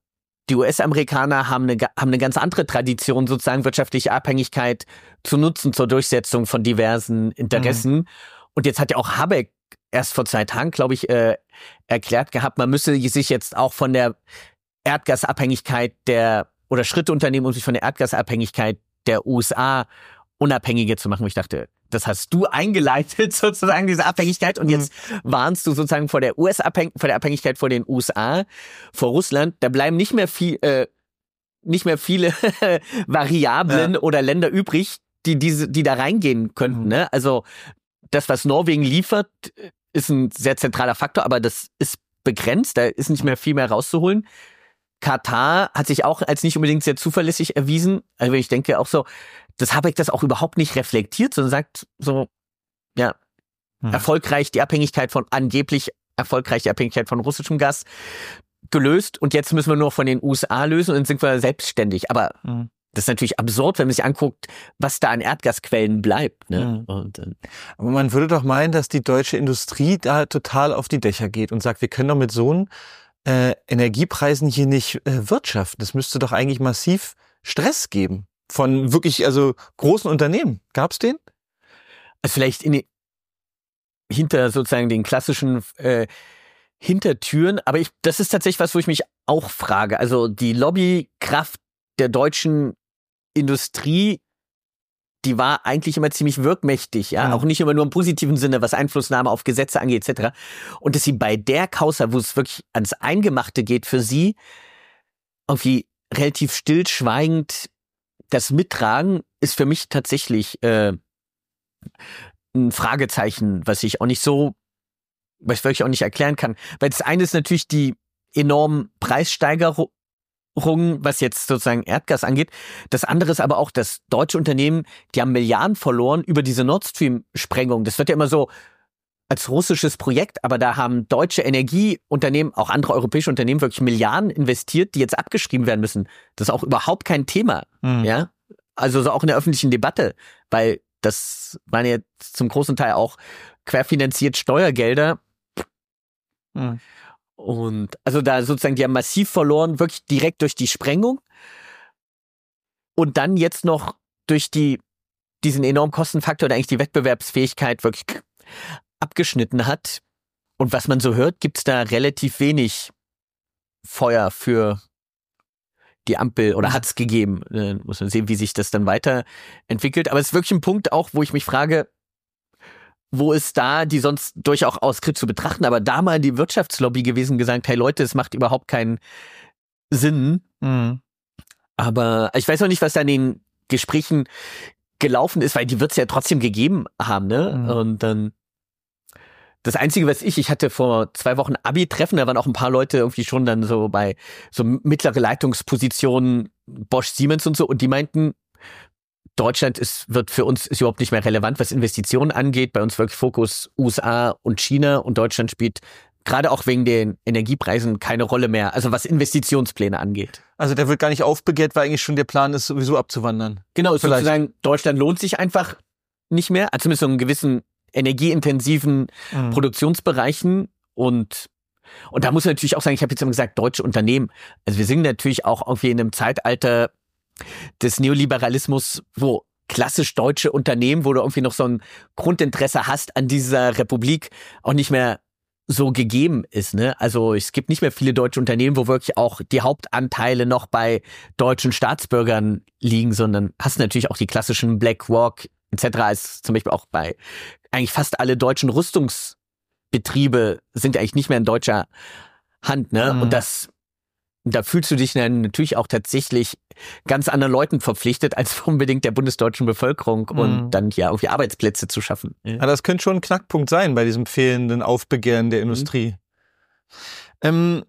die U S-Amerikaner haben eine, haben eine ganz andere Tradition, sozusagen wirtschaftliche Abhängigkeit zu nutzen zur Durchsetzung von diversen Interessen. Mhm. Und jetzt hat ja auch Habeck erst vor zwei Tagen, glaube ich, äh, erklärt gehabt, man müsse sich jetzt auch von der Erdgasabhängigkeit der, oder Schritte unternehmen, um sich von der Erdgasabhängigkeit der U S A unabhängiger zu machen. Und ich dachte, das hast du eingeleitet, sozusagen, diese Abhängigkeit. Und jetzt warnst du sozusagen vor der U S-Abhängigkeit, vor der Abhängigkeit vor den U S A, vor Russland. Da bleiben nicht mehr viel, äh, nicht mehr viele Variablen ja. oder Länder übrig, die diese, die da reingehen könnten. Mhm. Ne? Also das, was Norwegen liefert, ist ein sehr zentraler Faktor, aber das ist begrenzt. Da ist nicht mehr viel mehr rauszuholen. Katar hat sich auch als nicht unbedingt sehr zuverlässig erwiesen. Also ich denke auch so, das Habeck das auch überhaupt nicht reflektiert, sondern sagt so, ja, hm. erfolgreich die Abhängigkeit von, angeblich erfolgreich die Abhängigkeit von russischem Gas gelöst und jetzt müssen wir nur von den U S A lösen und dann sind wir selbstständig. Aber hm. das ist natürlich absurd, wenn man sich anguckt, was da an Erdgasquellen bleibt. Ne? Hm. Und, äh, Aber man würde doch meinen, dass die deutsche Industrie da total auf die Dächer geht und sagt, wir können doch mit so einem Äh, Energiepreisen hier nicht äh, wirtschaften. Das müsste doch eigentlich massiv Stress geben. Von wirklich, also großen Unternehmen. Gab's den? Also vielleicht in, hinter sozusagen den klassischen äh, Hintertüren, aber ich, das ist tatsächlich was, wo ich mich auch frage. Also die Lobbykraft der deutschen Industrie, die war eigentlich immer ziemlich wirkmächtig, ja, ja. Auch nicht immer nur im positiven Sinne, was Einflussnahme auf Gesetze angeht, et cetera. Und dass sie bei der Causa, wo es wirklich ans Eingemachte geht, für sie irgendwie relativ stillschweigend das Mittragen, ist für mich tatsächlich äh, ein Fragezeichen, was ich auch nicht so, was ich wirklich auch nicht erklären kann. Weil das eine ist natürlich die enormen Preissteigerungen, was jetzt sozusagen Erdgas angeht. Das andere ist aber auch, dass deutsche Unternehmen, die haben Milliarden verloren über diese Nord Stream-Sprengung. Das wird ja immer so als russisches Projekt, aber da haben deutsche Energieunternehmen, auch andere europäische Unternehmen wirklich Milliarden investiert, die jetzt abgeschrieben werden müssen. Das ist auch überhaupt kein Thema, mhm. ja. Also so auch in der öffentlichen Debatte, weil das waren ja zum großen Teil auch querfinanziert Steuergelder. Mhm. Und also da sozusagen, die haben massiv verloren, wirklich direkt durch die Sprengung. Und dann jetzt noch durch die diesen enormen Kostenfaktor, der eigentlich die Wettbewerbsfähigkeit wirklich abgeschnitten hat. Und was man so hört, gibt's da relativ wenig Feuer für die Ampel oder hat's gegeben. Äh, muss man sehen, wie sich das dann weiterentwickelt. Aber es ist wirklich ein Punkt auch, wo ich mich frage, wo ist da die sonst durchaus kritisch zu betrachten, aber da mal die Wirtschaftslobby gewesen, gesagt, hey Leute, es macht überhaupt keinen Sinn. Mhm. Aber ich weiß auch nicht, was da in den Gesprächen gelaufen ist, weil die wird es ja trotzdem gegeben haben, ne? Mhm. Und dann das Einzige, was ich, ich hatte vor zwei Wochen Abi-Treffen, da waren auch ein paar Leute irgendwie schon dann so bei so mittlere Leitungspositionen, Bosch, Siemens und so, und die meinten, Deutschland ist, wird für uns ist überhaupt nicht mehr relevant, was Investitionen angeht. Bei uns wirklich Fokus U S A und China, und Deutschland spielt gerade auch wegen den Energiepreisen keine Rolle mehr, also was Investitionspläne angeht. Also der wird gar nicht aufbegehrt, weil eigentlich schon der Plan ist, sowieso abzuwandern. Genau, ist sozusagen, Deutschland lohnt sich einfach nicht mehr, also zumindest in gewissen energieintensiven mhm. Produktionsbereichen. Und und da muss man natürlich auch sagen, ich habe jetzt immer gesagt, deutsche Unternehmen, also wir sind natürlich auch irgendwie in einem Zeitalter des Neoliberalismus, wo klassisch deutsche Unternehmen, wo du irgendwie noch so ein Grundinteresse hast an dieser Republik, auch nicht mehr so gegeben ist, ne? Also es gibt nicht mehr viele deutsche Unternehmen, wo wirklich auch die Hauptanteile noch bei deutschen Staatsbürgern liegen, sondern hast natürlich auch die klassischen BlackRock et cetera. Als zum Beispiel auch bei eigentlich fast alle deutschen Rüstungsbetriebe sind eigentlich nicht mehr in deutscher Hand, ne? Mhm. Und das Da fühlst du dich dann natürlich auch tatsächlich ganz anderen Leuten verpflichtet, als unbedingt der bundesdeutschen Bevölkerung, mhm. und dann ja irgendwie Arbeitsplätze zu schaffen. Ja, das könnte schon ein Knackpunkt sein bei diesem fehlenden Aufbegehren der Industrie. Mhm. Ähm,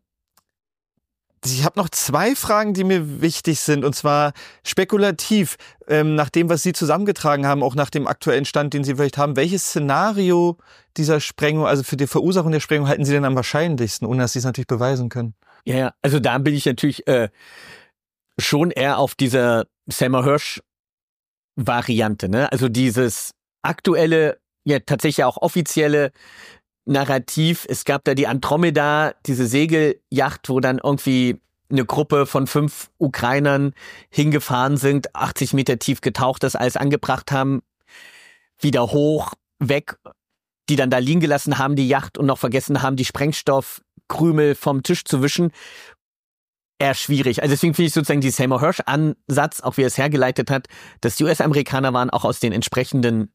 ich habe noch zwei Fragen, die mir wichtig sind, und zwar spekulativ, ähm, nach dem, was Sie zusammengetragen haben, auch nach dem aktuellen Stand, den Sie vielleicht haben. Welches Szenario dieser Sprengung, also für die Verursachung der Sprengung, halten Sie denn am wahrscheinlichsten, ohne dass Sie es natürlich beweisen können? Ja, ja, also da bin ich natürlich äh, schon eher auf dieser Selma Hirsch-Variante, ne? Also dieses aktuelle, ja tatsächlich auch offizielle Narrativ. Es gab da die Andromeda, diese Segelyacht, wo dann irgendwie eine Gruppe von fünf Ukrainern hingefahren sind, achtzig Meter tief getaucht, das alles angebracht haben, wieder hoch, weg, die dann da liegen gelassen haben, die Yacht, und noch vergessen haben, die Sprengstoffkrümel vom Tisch zu wischen. Eher schwierig. Also deswegen finde ich sozusagen die Seymour Hersh-Ansatz, auch wie er es hergeleitet hat, dass die U S-Amerikaner waren auch aus den entsprechenden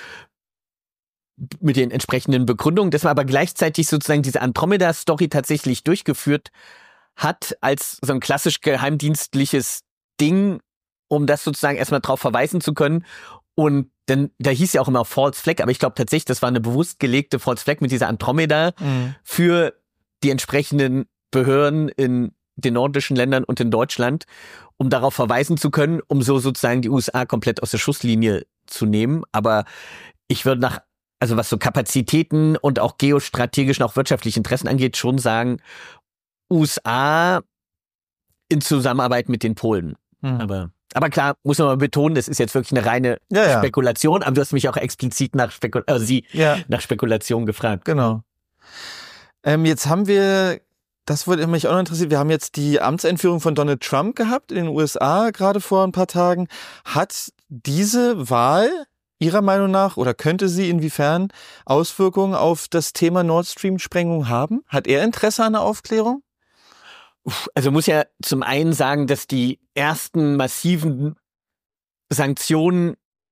mit den entsprechenden Begründungen, dass man aber gleichzeitig sozusagen diese Andromeda-Story tatsächlich durchgeführt hat als so ein klassisch geheimdienstliches Ding, um das sozusagen erstmal drauf verweisen zu können. Und dann, da hieß ja auch immer False Flag, aber ich glaube tatsächlich, das war eine bewusst gelegte False Flag mit dieser Andromeda mhm. für die entsprechenden Behörden in den nordischen Ländern und in Deutschland, um darauf verweisen zu können, um so sozusagen die U S A komplett aus der Schusslinie zu nehmen. Aber ich würde nach, also was so Kapazitäten und auch geostrategischen, auch wirtschaftlichen Interessen angeht, schon sagen, U S A in Zusammenarbeit mit den Polen. Mhm. Aber, aber klar, muss man mal betonen, das ist jetzt wirklich eine reine ja, ja. Spekulation, aber du hast mich auch explizit nach Spekul- also sie ja. nach Spekulation gefragt. Genau. Ähm, jetzt haben wir Das würde mich auch noch interessieren. Wir haben jetzt die Amtseinführung von Donald Trump gehabt in den U S A gerade vor ein paar Tagen. Hat diese Wahl Ihrer Meinung nach oder könnte sie inwiefern Auswirkungen auf das Thema Nord Stream-Sprengung haben? Hat er Interesse an der Aufklärung? Also muss ja zum einen sagen, dass die ersten massiven Sanktionen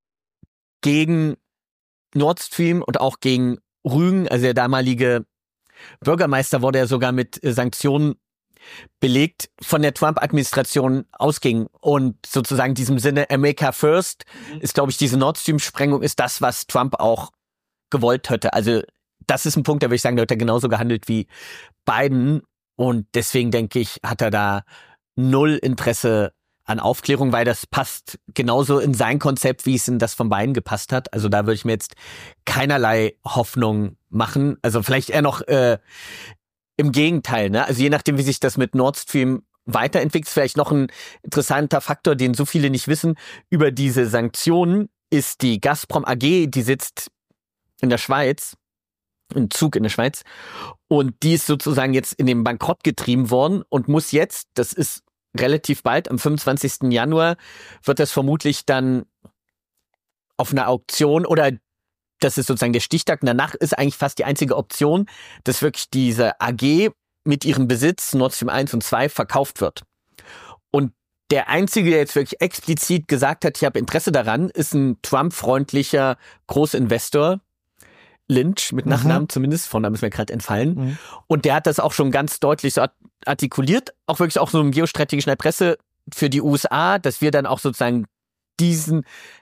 gegen Nord Stream und auch gegen Rügen, also der damalige Bürgermeister, wurde ja sogar mit Sanktionen belegt, von der Trump-Administration ausging. Und sozusagen in diesem Sinne America First ist, glaube ich, diese Nord Stream-Sprengung ist das, was Trump auch gewollt hätte. Also das ist ein Punkt, da würde ich sagen, da hat er genauso gehandelt wie Biden. Und deswegen denke ich, hat er da null Interesse an Aufklärung, weil das passt genauso in sein Konzept, wie es in das von Biden gepasst hat. Also da würde ich mir jetzt keinerlei Hoffnung machen. Also vielleicht eher noch äh, im Gegenteil, ne? Also je nachdem, wie sich das mit Nord Stream weiterentwickelt, ist vielleicht noch ein interessanter Faktor, den so viele nicht wissen. Über diese Sanktionen ist die Gazprom A G, die sitzt in der Schweiz, ein Zug in der Schweiz, und die ist sozusagen jetzt in den Bankrott getrieben worden und muss jetzt, das ist relativ bald, am fünfundzwanzigsten Januar, wird das vermutlich dann auf einer Auktion, oder das ist sozusagen der Stichtag, und danach ist eigentlich fast die einzige Option, dass wirklich diese A G mit ihrem Besitz Nord Stream eins und zwei verkauft wird. Und der Einzige, der jetzt wirklich explizit gesagt hat, ich habe Interesse daran, ist ein Trump-freundlicher Großinvestor, Lynch, mit Nachnamen mhm. zumindest, von da ist mir gerade entfallen. Mhm. Und der hat das auch schon ganz deutlich so artikuliert, auch wirklich auch so im geostrategischen Adresse für die U S A, dass wir dann auch sozusagen diesen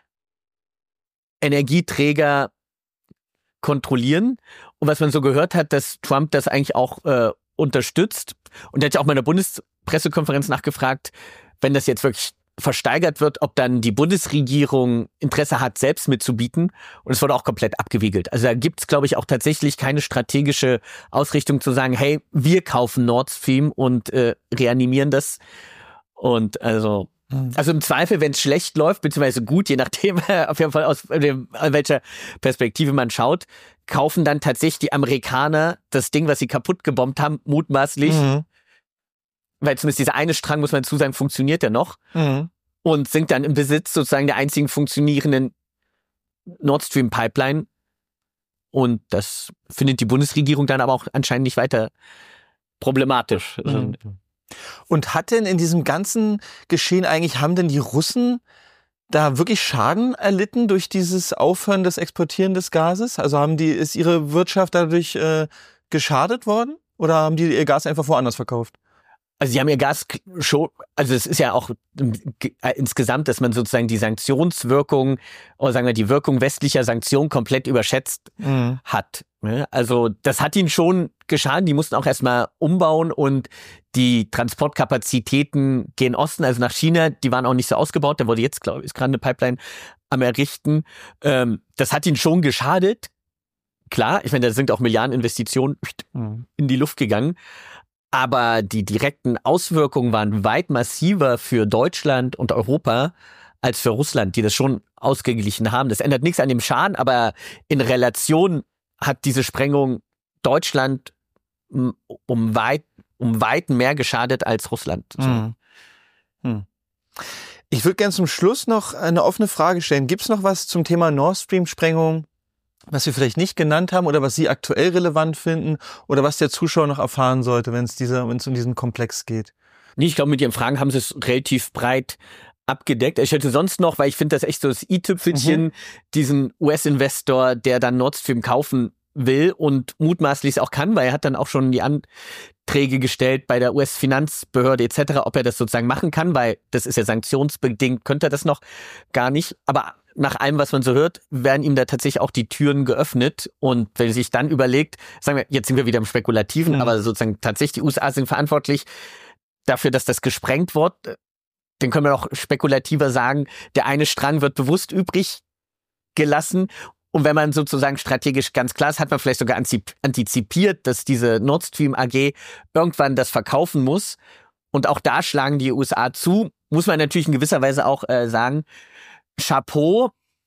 Energieträger kontrollieren. Und was man so gehört hat, dass Trump das eigentlich auch äh, unterstützt. Und er hat ja auch mal in der Bundespressekonferenz nachgefragt, wenn das jetzt wirklich versteigert wird, ob dann die Bundesregierung Interesse hat, selbst mitzubieten. Und es wurde auch komplett abgewiegelt. Also da gibt es, glaube ich, auch tatsächlich keine strategische Ausrichtung zu sagen, hey, wir kaufen Nord Stream und äh, reanimieren das. Und also, also im Zweifel, wenn es schlecht läuft, beziehungsweise gut, je nachdem, auf jeden Fall aus dem, aus welcher Perspektive man schaut, kaufen dann tatsächlich die Amerikaner das Ding, was sie kaputt gebombt haben, mutmaßlich. Mhm. Weil zumindest dieser eine Strang, muss man dazu sagen, funktioniert ja noch. Mhm. Und sind dann im Besitz sozusagen der einzigen funktionierenden Nord Stream Pipeline. Und das findet die Bundesregierung dann aber auch anscheinend nicht weiter problematisch. Mhm. Und hat denn in diesem ganzen Geschehen eigentlich, haben denn die Russen da wirklich Schaden erlitten durch dieses Aufhören des Exportieren des Gases? Also haben die, ist ihre Wirtschaft dadurch äh, geschadet worden? Oder haben die ihr Gas einfach woanders verkauft? Also sie haben ihr Gas schon, also es ist ja auch insgesamt, dass man sozusagen die Sanktionswirkung, oder sagen wir die Wirkung westlicher Sanktionen komplett überschätzt mhm. hat. Also das hat ihnen schon geschadet, die mussten auch erstmal umbauen und die Transportkapazitäten gen Osten, also nach China, die waren auch nicht so ausgebaut, da wurde jetzt, glaube ich, ist gerade eine Pipeline am Errichten. Das hat ihnen schon geschadet. Klar, ich meine, da sind auch Milliardeninvestitionen mhm. in die Luft gegangen. Aber die direkten Auswirkungen waren weit massiver für Deutschland und Europa als für Russland, die das schon ausgeglichen haben. Das ändert nichts an dem Schaden, aber in Relation hat diese Sprengung Deutschland um weit, um Weiten mehr geschadet als Russland. So. Hm. Hm. Ich würde gerne zum Schluss noch eine offene Frage stellen. Gibt es noch was zum Thema Nord Stream-Sprengung, was wir vielleicht nicht genannt haben oder was Sie aktuell relevant finden oder was der Zuschauer noch erfahren sollte, wenn es dieser, wenn es um diesen Komplex geht? Nee, ich glaube, mit Ihren Fragen haben Sie es relativ breit abgedeckt. Ich hätte sonst noch, weil ich finde das echt so das i-Tüpfelchen, mhm. diesen U S-Investor, der dann Nord Stream kaufen will und mutmaßlich auch kann, weil er hat dann auch schon die Anträge gestellt bei der U S-Finanzbehörde et cetera, ob er das sozusagen machen kann, weil das ist ja sanktionsbedingt, könnte er das noch gar nicht. Aber nach allem, was man so hört, werden ihm da tatsächlich auch die Türen geöffnet. Und wenn sich dann überlegt, sagen wir, jetzt sind wir wieder im Spekulativen, mhm. aber sozusagen tatsächlich die U S A sind verantwortlich dafür, dass das gesprengt wird, dann können wir noch spekulativer sagen, der eine Strang wird bewusst übrig gelassen. Und wenn man sozusagen strategisch ganz klar ist, hat man vielleicht sogar antizipiert, dass diese Nord Stream A G irgendwann das verkaufen muss. Und auch da schlagen die U S A zu. Muss man natürlich in gewisser Weise auch äh, sagen, Chapeau.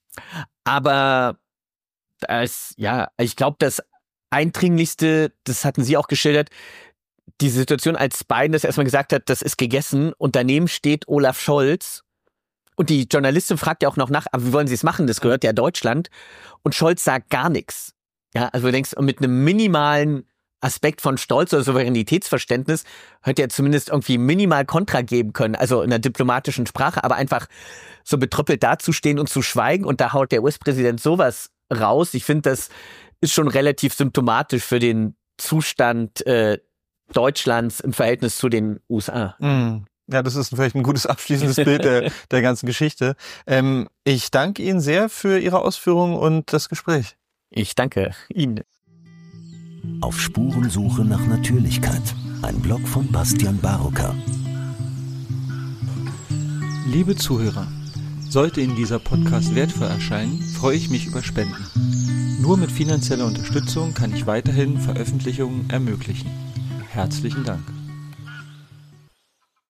Aber als, ja, ich glaube, das Eindringlichste, das hatten Sie auch geschildert, die Situation, als Biden das erstmal gesagt hat, das ist gegessen und daneben steht Olaf Scholz und die Journalistin fragt ja auch noch nach, aber wie wollen Sie es machen? Das gehört ja Deutschland. Und Scholz sagt gar nichts. Ja, also du denkst, mit einem minimalen Aspekt von Stolz oder Souveränitätsverständnis hätte er zumindest irgendwie minimal Kontra geben können, also in der diplomatischen Sprache, aber einfach so betröppelt dazustehen und zu schweigen und da haut der U S-Präsident sowas raus. Ich finde, das ist schon relativ symptomatisch für den Zustand äh, Deutschlands im Verhältnis zu den U S A. Mm. Ja, das ist vielleicht ein gutes abschließendes Bild der, der ganzen Geschichte. Ähm, ich danke Ihnen sehr für Ihre Ausführungen und das Gespräch. Ich danke Ihnen. Auf Spurensuche nach Natürlichkeit. Ein Blog von Bastian Barocker. Liebe Zuhörer, sollte Ihnen dieser Podcast wertvoll erscheinen, freue ich mich über Spenden. Nur mit finanzieller Unterstützung kann ich weiterhin Veröffentlichungen ermöglichen. Herzlichen Dank.